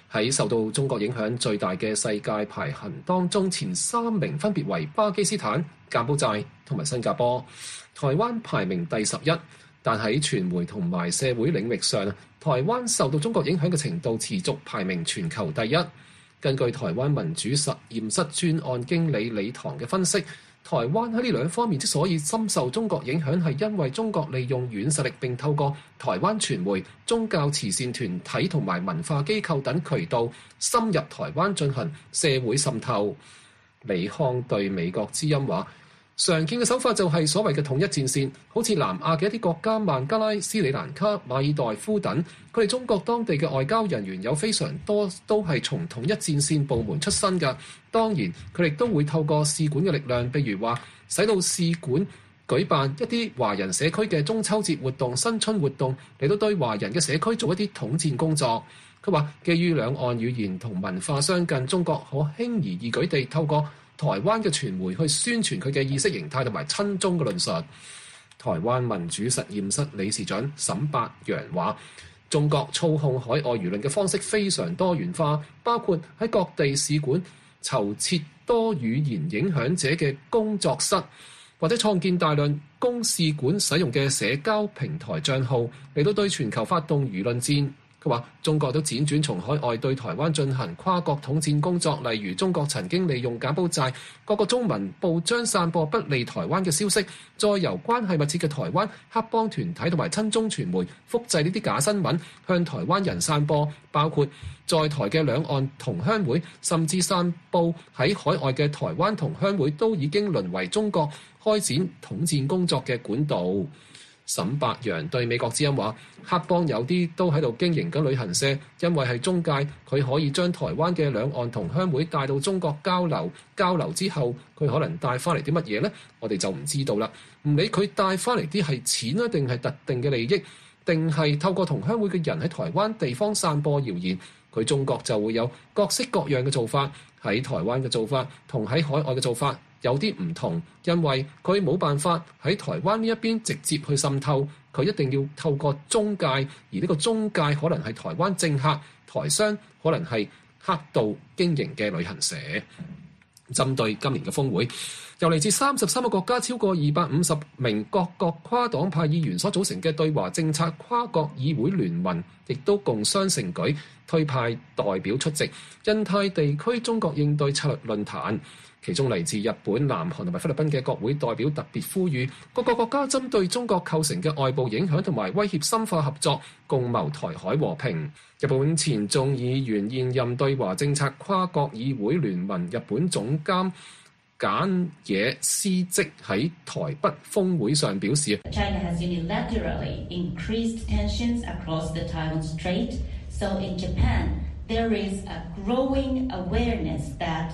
E: 喺受到中國影響最大嘅世界排行當中，前3名分別為巴基斯坦、柬埔寨同埋新加坡。台灣排名第11，但喺傳媒同埋社會領域上，台灣受到中國影響嘅程度持續排名全球第一。根據台灣民主實驗室專案經理李唐嘅分析，台灣喺呢兩方面之所以深受中國影響，係因為中國利用軟實力並透過台灣傳媒、宗教慈善團體同埋文化機構等渠道深入台灣進行社會滲透。李康對美國之音話，常見嘅手法就係所謂嘅統一戰線，好似南亞嘅一啲國家孟加拉、斯里蘭卡、馬爾代夫等，佢哋中國當地嘅外交人員有非常多都係從統一戰線部門出身㗎。當然，佢哋都會透過使館嘅力量，譬如話使到使館舉辦一啲華人社區嘅中秋節活動、新春活動，嚟到對華人嘅社區做一啲統戰工作。佢話，基於兩岸語言同文化相近，中國可輕而易舉地透過台灣嘅傳媒去宣傳佢嘅意識形態同埋親中嘅論述。台灣民主實驗室理事長沈伯洋話，中國操控海外輿論嘅方式非常多元化，包括喺各地使館籌設多語言影響者嘅工作室，或者創建大量供使館使用嘅社交平台帳號，嚟到對全球發動輿論戰。佢話中國都輾轉從海外對台灣進行跨國統戰工作，例如中國曾經利用柬埔寨各個中文報章散播不利台灣嘅消息，再由關係密切嘅台灣黑幫團體同埋親中傳媒複製呢啲假新聞向台灣人散播，包括在台嘅兩岸同鄉會，甚至散佈喺海外嘅台灣同鄉會都已經淪為中國開展統戰工作嘅管道。沈伯洋對美國之音話，黑幫有啲都喺度經營緊旅行社，因為係中介，佢可以將台灣嘅兩岸同鄉會帶到中國交流之後，佢可能帶翻嚟啲乜嘢呢？我哋就唔知道啦。唔理佢帶翻嚟啲係錢啊，定係特定嘅利益，定係透過同鄉會嘅人喺台灣地方散播謠言，佢中國就會有各式各樣嘅做法。喺台灣嘅做法同喺海外嘅做法有啲唔同，因為佢冇辦法喺台灣呢一邊直接去滲透，佢一定要透過中介，而呢個中介可能係台灣政客、台商，可能係黑道經營嘅旅行社。針對今年嘅峰會，由嚟自33個國家超過250名各國跨黨派議員所組成嘅對華政策跨國議會聯盟，亦都共襄盛舉，推派代表出席印太地區中國應對策略論壇。其中嚟自日本、南韓同埋菲律賓嘅國會代表特別呼籲各個國家針對中國構成嘅外部影響同埋威脅深化合作，共謀台海和平。日本前眾議員、現任對華政策跨國議會聯盟日本總監菅野私織喺台北峰會上表示
I: China has unilaterally increased tensions across the Taiwan Strait, so in Japan there is a growing awareness that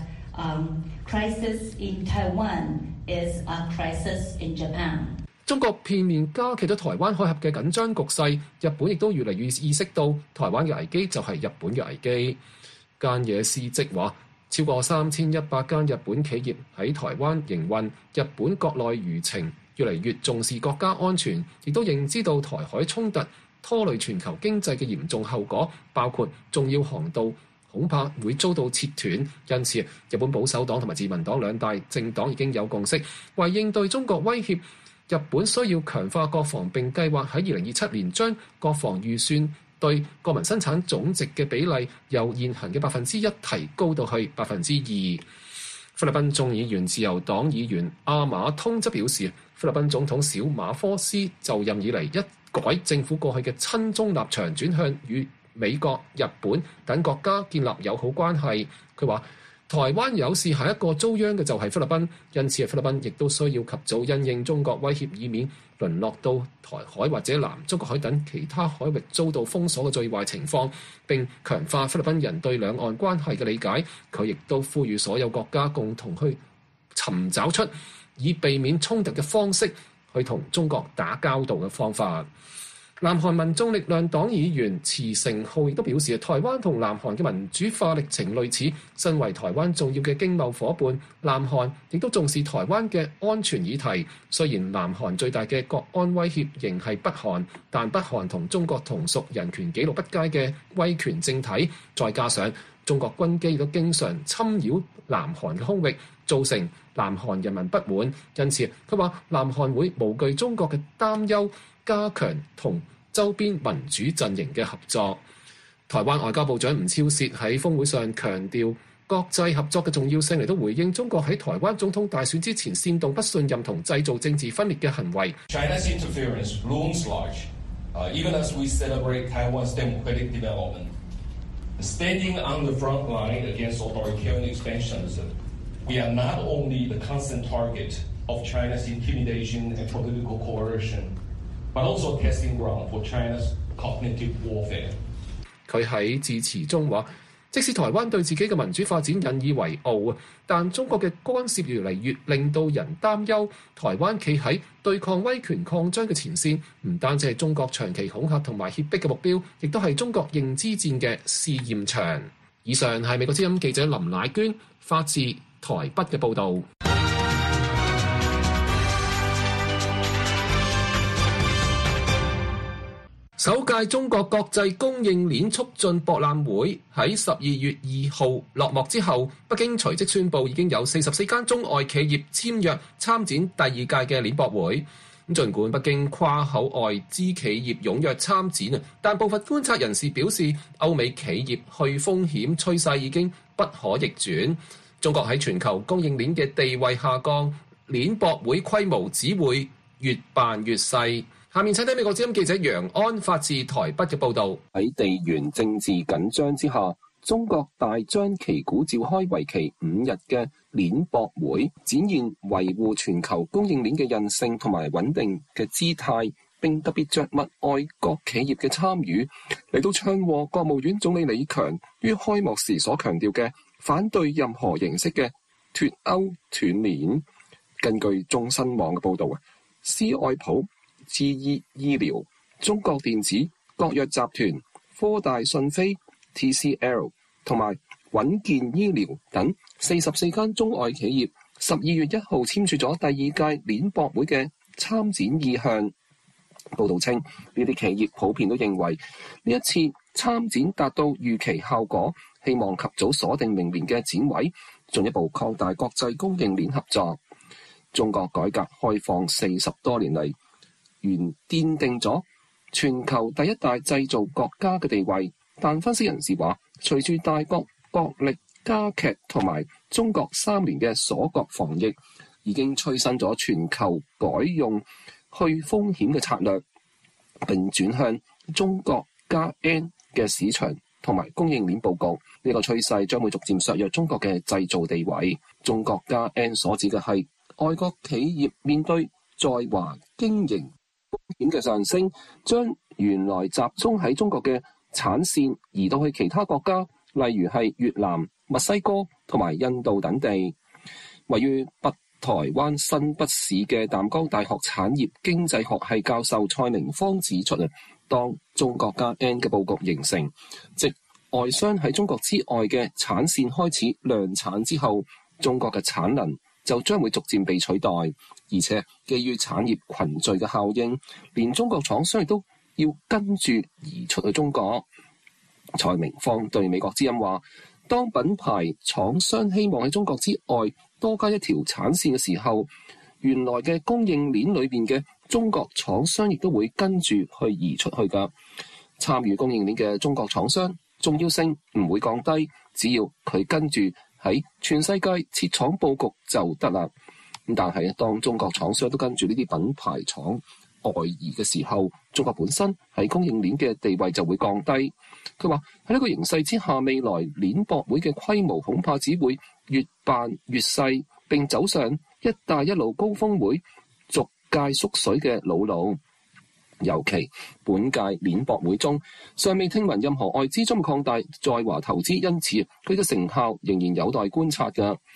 I: crisis in Taiwan is a crisis in Japan.
E: 中國片面加劇咗台灣海峽嘅緊張局勢，日本亦都越嚟越意識到台灣嘅危機就係日本嘅危機。菅野私織話，超過3100間日本企業喺台灣營運，日本國內輿情越嚟越重視國家安全，亦都認知到台海衝突拖累全球經濟嘅嚴重後果，包括重要航道恐怕會遭到切斷，因此日本保守黨同埋自民黨兩大政黨已經有共識，為應對中國威脅，日本需要強化國防，並計劃喺2027年將國防預算對國民生產總值嘅比例由現行嘅1%提高到去2%。菲律賓眾議員自由黨議員阿馬通則表示，菲律賓總統小馬科斯就任以嚟一改政府過去嘅親中立場，轉向與美國、日本等國家建立友好關係。佢話台灣有事下一個遭殃嘅就係菲律賓，因此菲律賓亦都需要及早因應中國威脅，以免淪落到台海或者南中國海等其他海域遭到封鎖嘅最壞情況，並強化菲律賓人對兩岸關係嘅理解。佢亦都呼籲所有國家共同去尋找出以避免衝突嘅方式，去同中國打交道嘅方法。 南韓民眾力量黨議員池成浩亦都表示，台灣同南韓嘅民主化歷程類似，身為台灣重要嘅經貿夥伴，南韓亦都重視台灣嘅安全議題。雖然南韓最大嘅國安威脅仍係北韓，但北韓同中國同屬人權紀錄不佳嘅威權政體，再加上中國軍機亦都經常侵擾南韓嘅空域，造成南韓人民不滿。因此，佢話南韓會無懼中國嘅擔憂，加強同周邊民主陣營嘅合作。台灣外交部長吳釗燮喺峰會上強調國際合作嘅重要性，嚟到回應中國喺台灣總統大選之前煽動不信任同製造政治分裂嘅行為。
J: China's interference looms large, even as we celebrate Taiwan's democratic development. Standing on the front line against authoritarian expansionism, we are not only the constant target of China's intimidation and political coercion,but also testing ground for China's cognitive warfare.
E: 佢喺致辭中話，即使台灣對自己嘅民主發展引以為傲，但中國嘅干涉越嚟越令到人擔憂。台灣企喺對抗威權擴張嘅前線，唔單止係中國長期恐嚇同埋脅迫嘅目標，亦都係中國認知戰嘅試驗場。以上係美國之音記者林乃娟發自台北嘅報導。首屆中國國際供應鏈促進博覽會喺12月2號落幕之後，北京隨即宣布已經有44間中外企業簽約參展第二屆嘅鏈博會。儘管北京跨口外資企業踴躍參展，但部分觀察人士表示，歐美企業去風險趨勢已經不可逆轉。中國喺全球供應鏈嘅地位下降，鏈博會規模只會越辦越細。下面請睇美國之音記者楊安發自台北嘅報導。
K: 喺地緣政治緊張之下，中國大張旗鼓召開為期5日嘅鏈博會，展現維護全球供應鏈嘅韌性同埋穩定嘅姿態，並特別着墨外國企業嘅參與，嚟到唱和國務院總理李強於開幕時所強調嘅反對任何形式嘅脫鈎斷鏈。根據中新網嘅報導，斯愛普、GE 醫療、中國電子、國藥集團、科大訊飛、TCL 同埋穩健醫療等44間中外企業12月1號簽署咗第二屆鏈博會嘅參展意向。報導稱，呢啲企業普遍都認為呢一次參展達到預期效果，希望及早鎖定明年嘅展位，進一步擴大國際供應鏈合作。中國改革開放40多年嚟，原奠定咗全球第一大製造國家嘅地位，但分析人士話，隨住大國國力加劇同埋中國3年嘅鎖國防疫，已經催生咗全球改用去風險嘅策略，並轉向中國加 N 嘅市場同埋供應鏈佈局。呢個趨勢將會逐漸削弱中國嘅製造地位。中國加 N 所指嘅係外國企業面對在華經營風險嘅上升，將原來集中喺中國嘅產線移到去其他國家，例如係越南、墨西哥同埋印度等地。位於北台灣新北市嘅淡江大學產業經濟學系教授蔡明芳指出，當中國加 N 嘅佈局形成，即外商喺中國之外嘅產線開始量產之後，中國嘅產能就將會逐漸被取代，而且基於產業群聚嘅效應，連中國廠商亦都要跟住移出去中國。蔡明芳對美國之音話，當品牌廠商希望喺中國之外多加一條產線嘅時候，原來嘅供應鏈裏邊嘅中國廠商亦都會跟住去移出去㗎。參與供應鏈嘅中國廠商重要性唔會降低，只要佢跟住喺全世界設廠佈局就得啦。但係當中國廠商都跟住呢啲品牌廠外移嘅時候，中國本身喺供應鏈嘅地位就會降低。佢話喺呢個形勢之下，未來鏈博會嘅規模恐怕只會越辦越細，並走上一帶一路高峰會逐屆縮水嘅老路。尤其本屆鏈博會中，尚未聽聞任何外資將擴大在華投資，因此佢嘅成效仍然有待觀察㗎。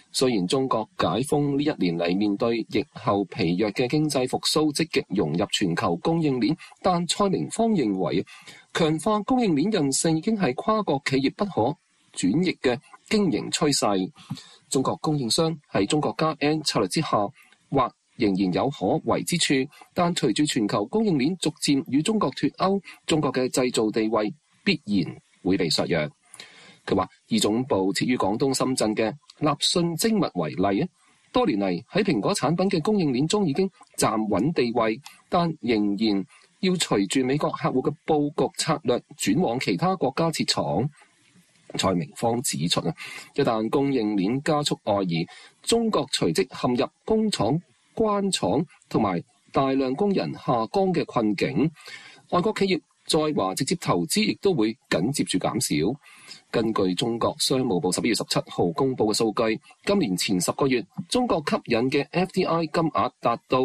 K: 雖然中國解封呢一年嚟面對疫後疲弱嘅經濟復甦，積極融入全球供應鏈，但蔡明芳認為強化供應鏈韌性已經係跨國企業不可轉移嘅經營趨勢。中國供應商喺中國加 N 策略之下，或仍然有可為之處，但隨住全球供應鏈逐漸與中國脫鈎，中國嘅製造地位必然會被削弱。佢話以總部設於廣東深圳嘅立訊精密為例，多年嚟喺蘋果產品嘅供應鏈中已經站穩地位，但仍然要隨住美國客戶嘅佈局策略轉往其他國家設廠。蔡明芳指出，一旦供應鏈加速外移，中國隨即陷入工廠關廠同埋大量工人下崗嘅困境，外國企業在華直接投資亦都會緊接住減少。根據中國商務部11月17號公佈嘅數據，今年前10個月，中國吸引嘅 FDI 金額達到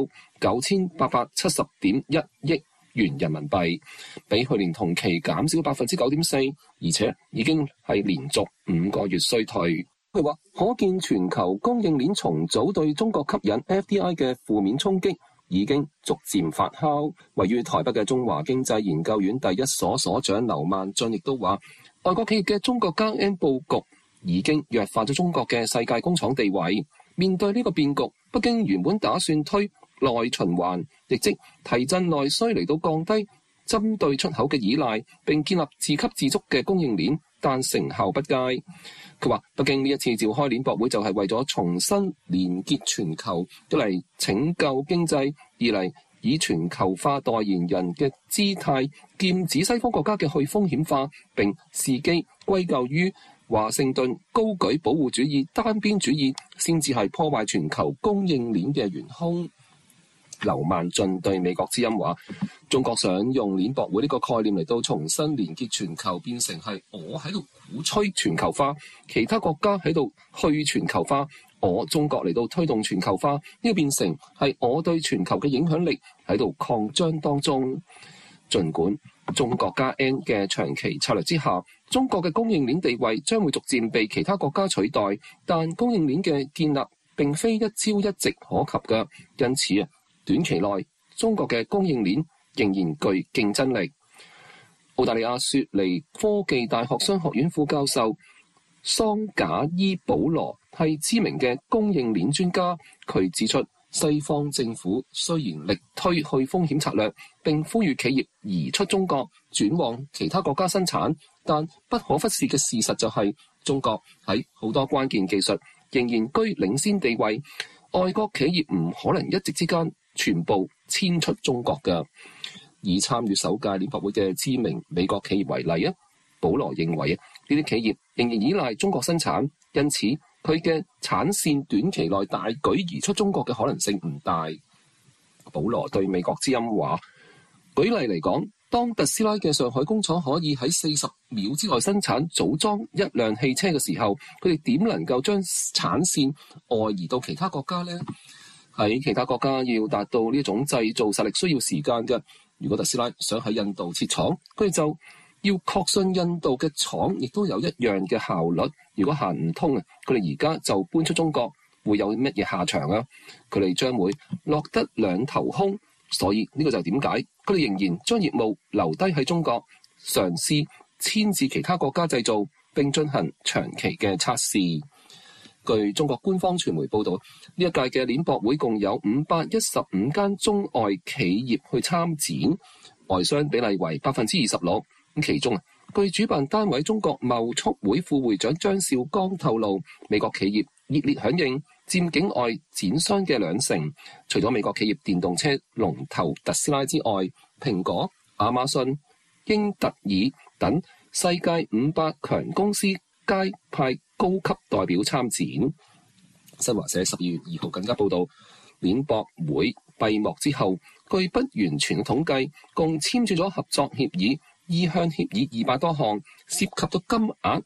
K: 9870.1億元人民幣，比去年同期減少9.4%，而且已經係連續5個月衰退。佢話，可見全球供應鏈重組對中國吸引 FDI 嘅負面衝擊已經逐漸發酵。位於台北嘅中華經濟研究院第一所所長劉萬俊亦都話，外國企業嘅中國加 N 佈局已經弱化咗中國嘅世界工廠地位。面對呢個變局，北京原本打算推內循環，亦即提振內需嚟到降低針對出口嘅依賴，並建立自給自足嘅供應鏈，但成效不佳。佢話北京呢一次召開鏈博會就係為咗重新連結全球，一嚟拯救經濟，二嚟以全球化代言人嘅姿態劍指西方國家嘅去風險化，並伺機歸咎於華盛頓高舉保護主義、單邊主義，先至係破壞全球供應鏈嘅元兇。劉萬俊對美國之音話，中國想用鏈博會呢個概念嚟到重新連結全球，變成係我喺度鼓吹全球化，其他國家喺度去全球化，我中國嚟到推動全球化，呢個變成係我對全球嘅影響力喺度擴張當中。儘管中國加 N 嘅長期策略之下，中國嘅供應鏈地位將會逐漸被其他國家取代，但供應鏈嘅建立並非一朝一夕可及嘅，因此短期內中國嘅供應鏈仍然具競爭力。澳大利亞雪梨科技大學商學院副教授桑賈伊保羅係知名嘅供應鏈專家，佢指出，西方政府雖然力推去風險策略，並呼籲企業移出中國轉往其他國家生產，但不可忽視嘅事實就係，中國喺好多關鍵技術仍然居領先地位，外國企業唔可能一夕之間全部遷出中國嘅。以參與首屆鏈博會嘅知名美國企業為例，保羅認為呢啲企業仍然依賴中國生產，因此佢嘅產線短期內大舉移出中國嘅可能性唔大。保羅對美國之音話，舉例嚟講，當特斯拉嘅上海工廠可以喺40秒之內生產組裝一輛汽車嘅時候，佢哋點能夠將產線外移到其他國家呢？喺其他國家要達到呢種製造實力需要時間嘅。如果特斯拉想喺印度設廠，佢哋就要確信印度嘅廠亦都有一樣嘅效率。如果行唔通啊，佢哋而家就搬出中國，會有乜嘢下場啊？佢哋將會落得兩頭空。所以呢個就係點解佢哋仍然將業務留低喺中國，嘗試遷至其他國家製造，並進行長期嘅測試。據中國官方傳媒報道，呢一屆嘅鏈博會共有515間中外企業去參展，外商比例為26%。其中據主辦單位中國貿促會副會長張少剛透露，美國企業熱烈響應，佔境外展商嘅2成。除咗美國企業電動車龍頭特斯拉之外，蘋果、亞馬遜、英特爾等世界500強公司皆派高級代表參展。新華社12月2號更加報道，鏈博會閉幕之後，據不完全統計，共簽署咗合作協議、意向協議200多項，涉及咗金額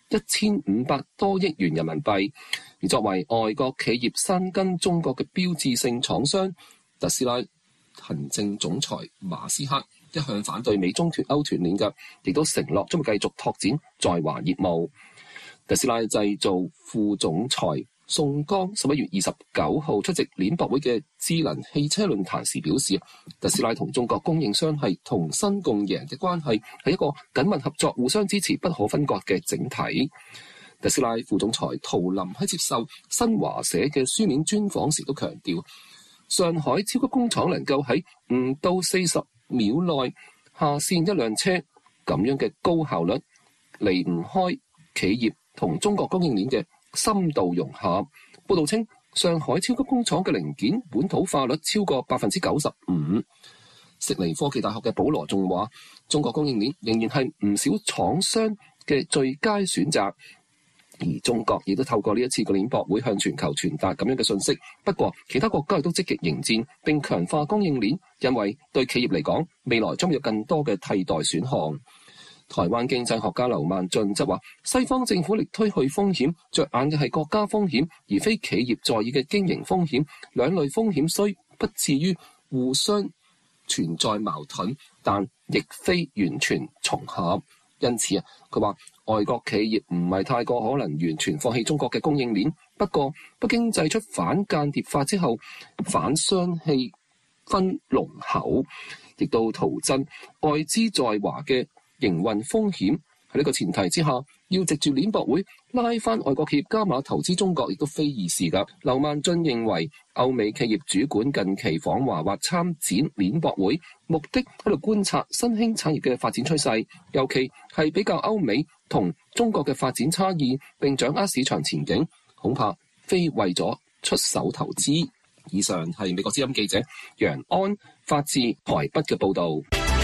K: 1500多億元人民幣。而作為外國企業深耕中國嘅標誌性廠商，特斯拉行政總裁馬斯克一向反對美中脫歐斷鏈嘅，亦都承諾將會繼續拓展在華業務。特斯拉製造副總裁宋剛11月29號出席鏈博會嘅智能汽車論壇時表示，特斯拉同中國供應商係同新共贏嘅關係，係一個緊密合作、互相支持、不可分割嘅整體。特斯拉副總裁陶林喺接受新華社嘅書面專訪時都強調，上海超級工廠能夠喺5到40秒內下線一輛車，咁樣嘅高效率離唔開企業同中國供應鏈嘅深度融合。報道稱，上海超級工廠嘅零件本土化率超過95%。悉尼科技大學嘅保羅仲話，中國供應鏈仍然係唔少廠商嘅最佳選擇。而中國亦都透過呢一次嘅鏈博會向全球傳達咁樣嘅信息。不過，其他國家亦都積極迎戰並強化供應鏈，因為對企業嚟講，未來將有更多嘅替代選項。台灣經濟學家劉萬俊則話，西方政府力推去風險，着眼嘅係國家風險，而非企業在意嘅經營風險。兩類風險雖不至於互相存在矛盾，但亦非完全重合。因此佢話外國企業唔係太過可能完全放棄中國嘅供應鏈。不過，北京制出反間諜法之後，反商氣氛濃厚，亦都徒增外資在華嘅營運風險。喺呢個前提之下，要藉住鏈博會拉翻外國企業加碼投資中國，亦都非易事㗎。劉萬俊認為，歐美企業主管近期訪華或參展鏈博會，目的喺度觀察新興產業嘅發展趨勢，尤其係比較歐美同中國嘅發展差異，並掌握市場前景，恐怕非為咗出手投資。以上係美國之音記者楊安發自台北嘅報導。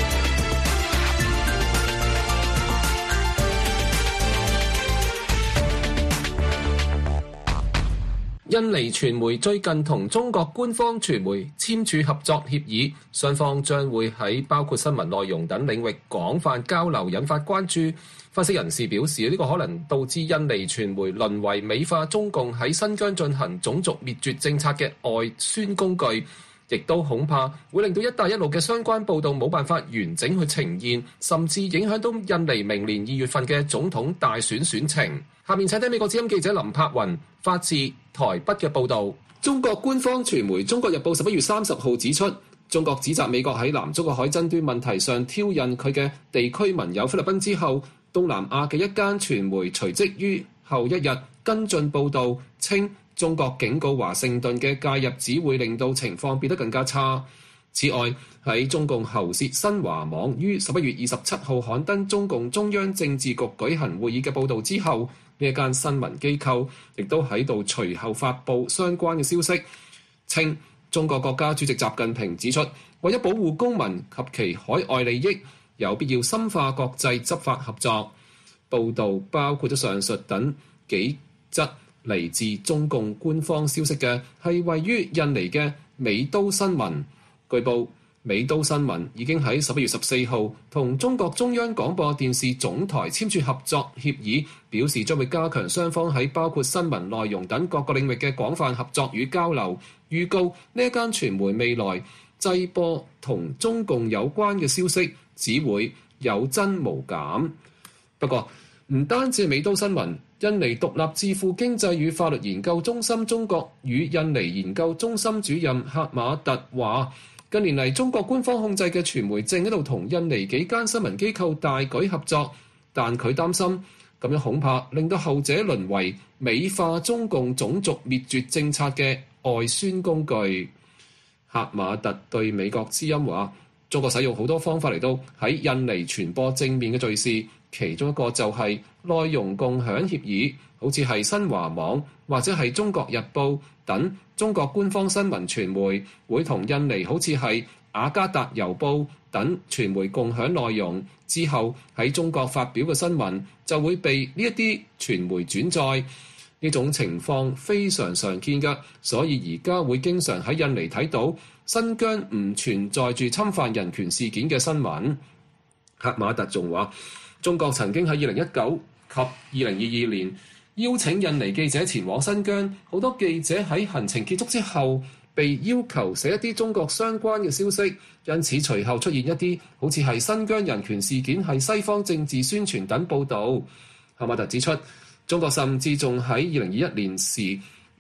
E: 印尼傳媒最近同中國官方傳媒簽署合作協議，雙方將會喺包括新聞內容等領域廣泛交流，引發關注。分析人士表示，呢個可能導致印尼傳媒淪為美化中共喺新疆進行種族滅絕政策嘅外宣工具，亦都恐怕會令到一帶一路嘅相關報導冇辦法完整去呈現，甚至影響到印尼明年2月份嘅總統大選選情。下面請聽美國之音記者林柏雲發自台北嘅報導。中國官方傳媒《中國日報》11月30號指出，中國指責美國喺南中國海爭端問題上挑釁佢嘅地區盟友菲律賓之後，東南亞嘅一間傳媒隨即於後一日跟進報導，稱中國警告華盛頓嘅介入只會令到情況變得更加差。此外，喺中共喉舌新華網於11月27號刊登中共中央政治局舉行會議嘅報導之後，呢一間新聞機構亦都喺度隨後發布相關嘅消息，稱中國國家主席習近平指出，為咗保護公民及其海外利益，有必要深化國際執法合作。報導包括咗上述等幾則嚟自中共官方消息嘅，係位於印尼嘅美都新聞。據報，美都新聞已經喺11月14號同中國中央廣播電視總台簽署合作協議，表示將會加強雙方喺包括新聞內容等各個領域嘅廣泛合作與交流。預告呢一間傳媒未來製播同中共有關嘅消息，只會有增無減。不過，唔單止係美都新聞，印尼獨立智庫經濟與法律研究中心中國與印尼研究中心主任赫馬特話，近年嚟，中國官方控制嘅傳媒正喺度同印尼幾間新聞機構大舉合作，但佢擔心咁樣恐怕令到後者淪為美化中共種族滅絕政策嘅外宣工具。赫馬特對美國之音話，中國使用好多方法嚟到喺印尼傳播正面嘅敘事，其中一個就係內容共享協議，好似係新華網或者係中國日報等中國官方新聞傳媒會同印尼好似係雅加達郵報等傳媒共享內容，之後喺中國發表嘅新聞就會被呢一啲傳媒轉載。呢種情況非常常見㗎，所以而家會經常喺印尼睇到新疆唔存在住侵犯人權事件嘅新聞。赫馬特仲話，中國曾經喺2019及2022年邀請印尼記者前往新疆，好多記者喺行程結束之後被要求寫一啲中國相關嘅消息，因此隨後出現一啲好似係新疆人權事件係西方政治宣傳等報導。赫馬特指出，中國甚至仲喺2021年時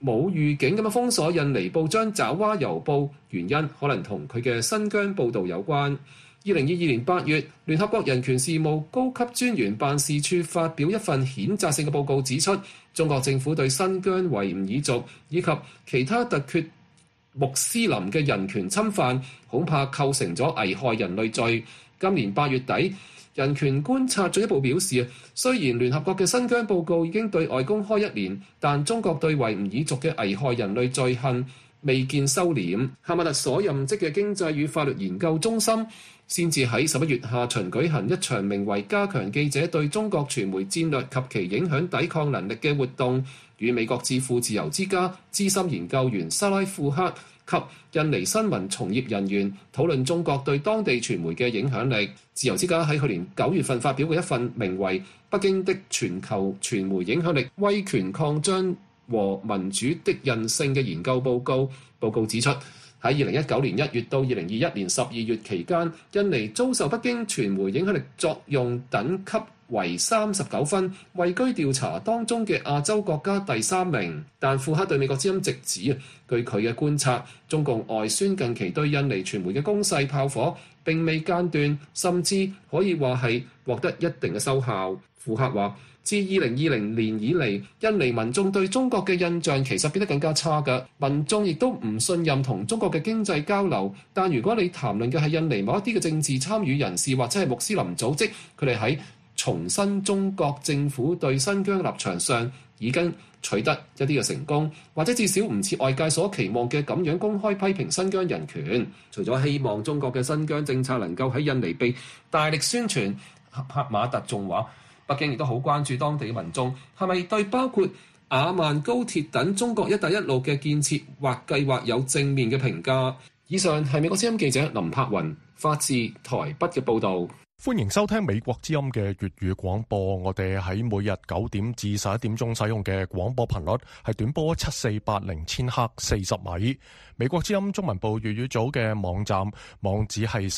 E: 冇預警咁樣封鎖印尼報章爪哇郵報，原因可能同佢嘅新疆報導有關。2022年8月，聯合國人權事務高級專員辦事處發表一份譴責性嘅報告，指出中國政府對新疆維吾爾族以及其他突厥穆斯林嘅人權侵犯，恐怕構成咗危害人類罪。今年8月底，人權觀察進一步表示，雖然聯合國嘅新疆報告已經對外公開1年，但中國對維吾爾族嘅危害人類罪行未見收斂。哈馬特所任職嘅經濟與法律研究中心先至喺11月下旬舉行一場名為加強記者對中國傳媒戰略及其影響抵抗能力嘅活動，與美國智庫自由之家資深研究員沙拉庫克及印尼新聞從業人員討論中國對當地傳媒嘅影響力。自由之家喺去年9月份發表嘅一份名為《北京的全球傳媒影響力、威權擴張和民主的韌性》嘅研究報告。報告指出，喺2019年1月到2021年12月期間，印尼遭受北京傳媒影響力作用等級為39分，位居調查當中嘅亞洲國家第3名。但庫克對美國之音直指，據佢嘅觀察，中共外宣近期對印尼傳媒嘅攻勢炮火並未間斷，甚至可以話係獲得一定嘅收效。庫克話，自2020年以嚟，印尼民眾對中國嘅印象其實變得更加差㗎，民眾亦都唔信任同中國嘅經濟交流。但如果你談論嘅係印尼某一啲嘅政治參與人士或者係穆斯林組織，佢哋喺重申中國政府對新疆立場上已經取得一啲嘅成功，或者至少唔似外界所期望嘅咁樣公開批評新疆人權。除咗希望中國嘅新疆政策能夠喺印尼被大力宣傳，哈馬特仲話，北京亦都好關注當地嘅民眾係咪對包括雅萬高鐵等中國一帶一路嘅建設或計劃有正面嘅評價。以上係美國之音記者林柏雲發自台北嘅報導。
A: 歡迎收聽美國之音嘅粵語廣播。我哋喺每日9點至11點鐘使用嘅廣播頻率係短波7480千赫40米。美國之音中文部粵語組嘅網站網址係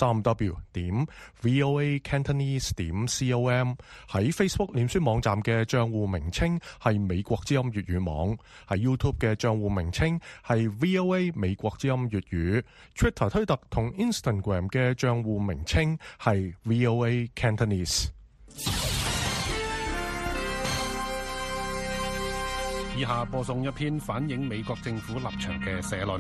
A: 3w.voacantonese.com。喺 Facebook 臉書網站嘅賬戶名稱係美國之音粵語網。喺 YouTube 嘅賬戶名稱係 VOA 美國之音粵語。Twitter 推特同 Instagram 嘅賬戶名稱係 VOA Cantonese。
L: 以下播送一篇反映美國政府立場嘅社論。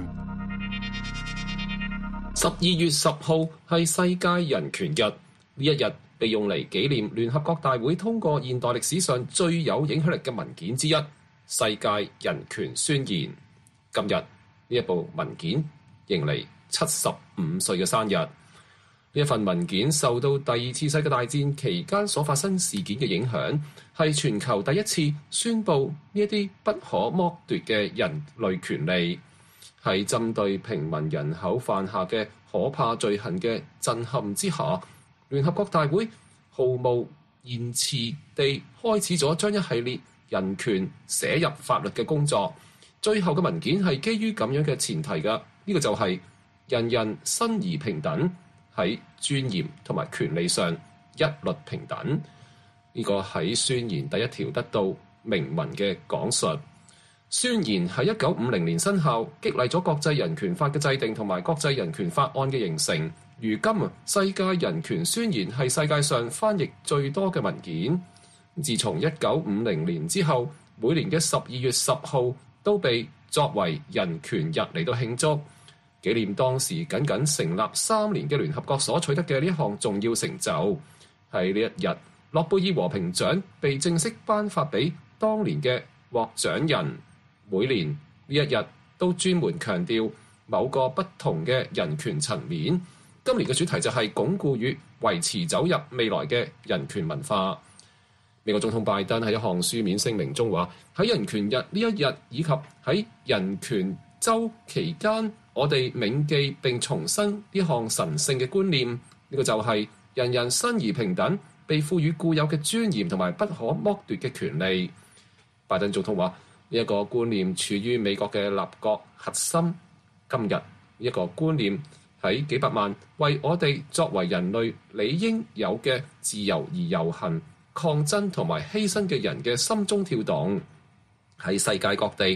E: 12月10號係世界人權日，呢一日被用嚟紀念聯合國大會通過現代歷史上最有影響力嘅文件之一《世界人權宣言》。今日呢一部文件迎嚟75歲嘅生日。呢一份文件受到第2次世界大戰期間所發生事件嘅影響，係全球第一次宣布呢一啲不可剝奪嘅人類權利。喺針對平民人口犯下嘅可怕罪行嘅震撼之下，聯合國大會毫無延遲地開始咗將一系列人權寫入法律嘅工作。最後嘅文件係基於咁樣嘅前提㗎，呢個就係人人生而平等，喺尊嚴同埋權利上一律平等。呢個喺宣言第1條得到明文嘅講述。宣言喺1950年生效，激勵咗國際人權法嘅制定同埋國際人權法案嘅形成。如今世界人權宣言係世界上翻譯最多嘅文件。自從1950年之後，每年嘅12月10號都被作為人權日嚟到慶祝，紀念當時僅僅成立3年嘅聯合國所取得嘅呢一項重要成就。喺呢一日，諾貝爾和平獎被正式頒發俾當年嘅獲獎人。每年呢一日都專門強調某個不同嘅人權層面。今年嘅主題就係鞏固與維持走入未來嘅人權文化。美國總統拜登喺一項書面聲明中話，喺人權日呢一日以及喺人權週期間，我哋銘記並重申呢項神聖嘅觀念。呢個就係人人生而平等，被賦予固有嘅尊嚴同埋不可剝奪嘅權利。拜登總統話，呢一個觀念處於美國嘅立國核心。今日呢一個觀念喺幾百萬為我哋作為人類理應有嘅自由而遊行、抗爭同埋犧牲嘅人嘅心中跳動。喺世界各地，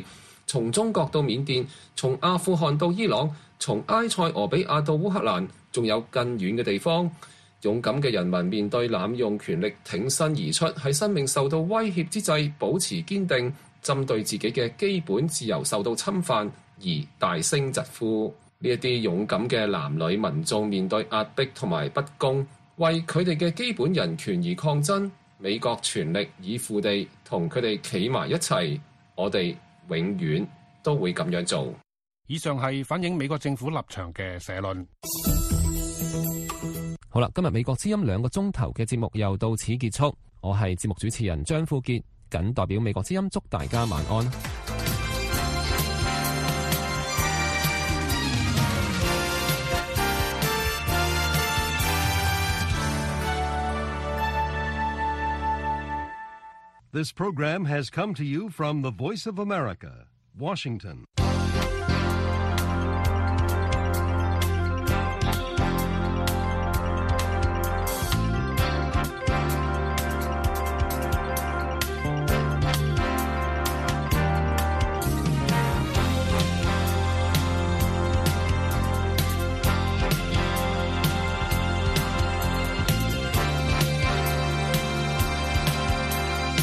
E: 從中國到緬甸，從阿富汗到伊朗，從埃塞俄比亞到烏克蘭，仲有更遠嘅地方。勇敢嘅人民面對濫用權力挺身而出，喺生命受到威脅之際保持堅定，針對自己嘅基本自由受到侵犯而大聲疾呼。呢一啲勇敢嘅男女民眾面對壓迫同埋不公，為佢哋嘅基本人權而抗爭，美國全力以赴地同佢哋企埋一齊，我哋永遠都會咁樣做。
L: 以上係反映美國政府立場嘅社論。
E: 好啦，今日美國之音2個鐘頭嘅節目又到此結束。我係節目主持人張富傑，謹代表美國之音祝大家晚安。
M: This program has come to you from the Voice of America, Washington.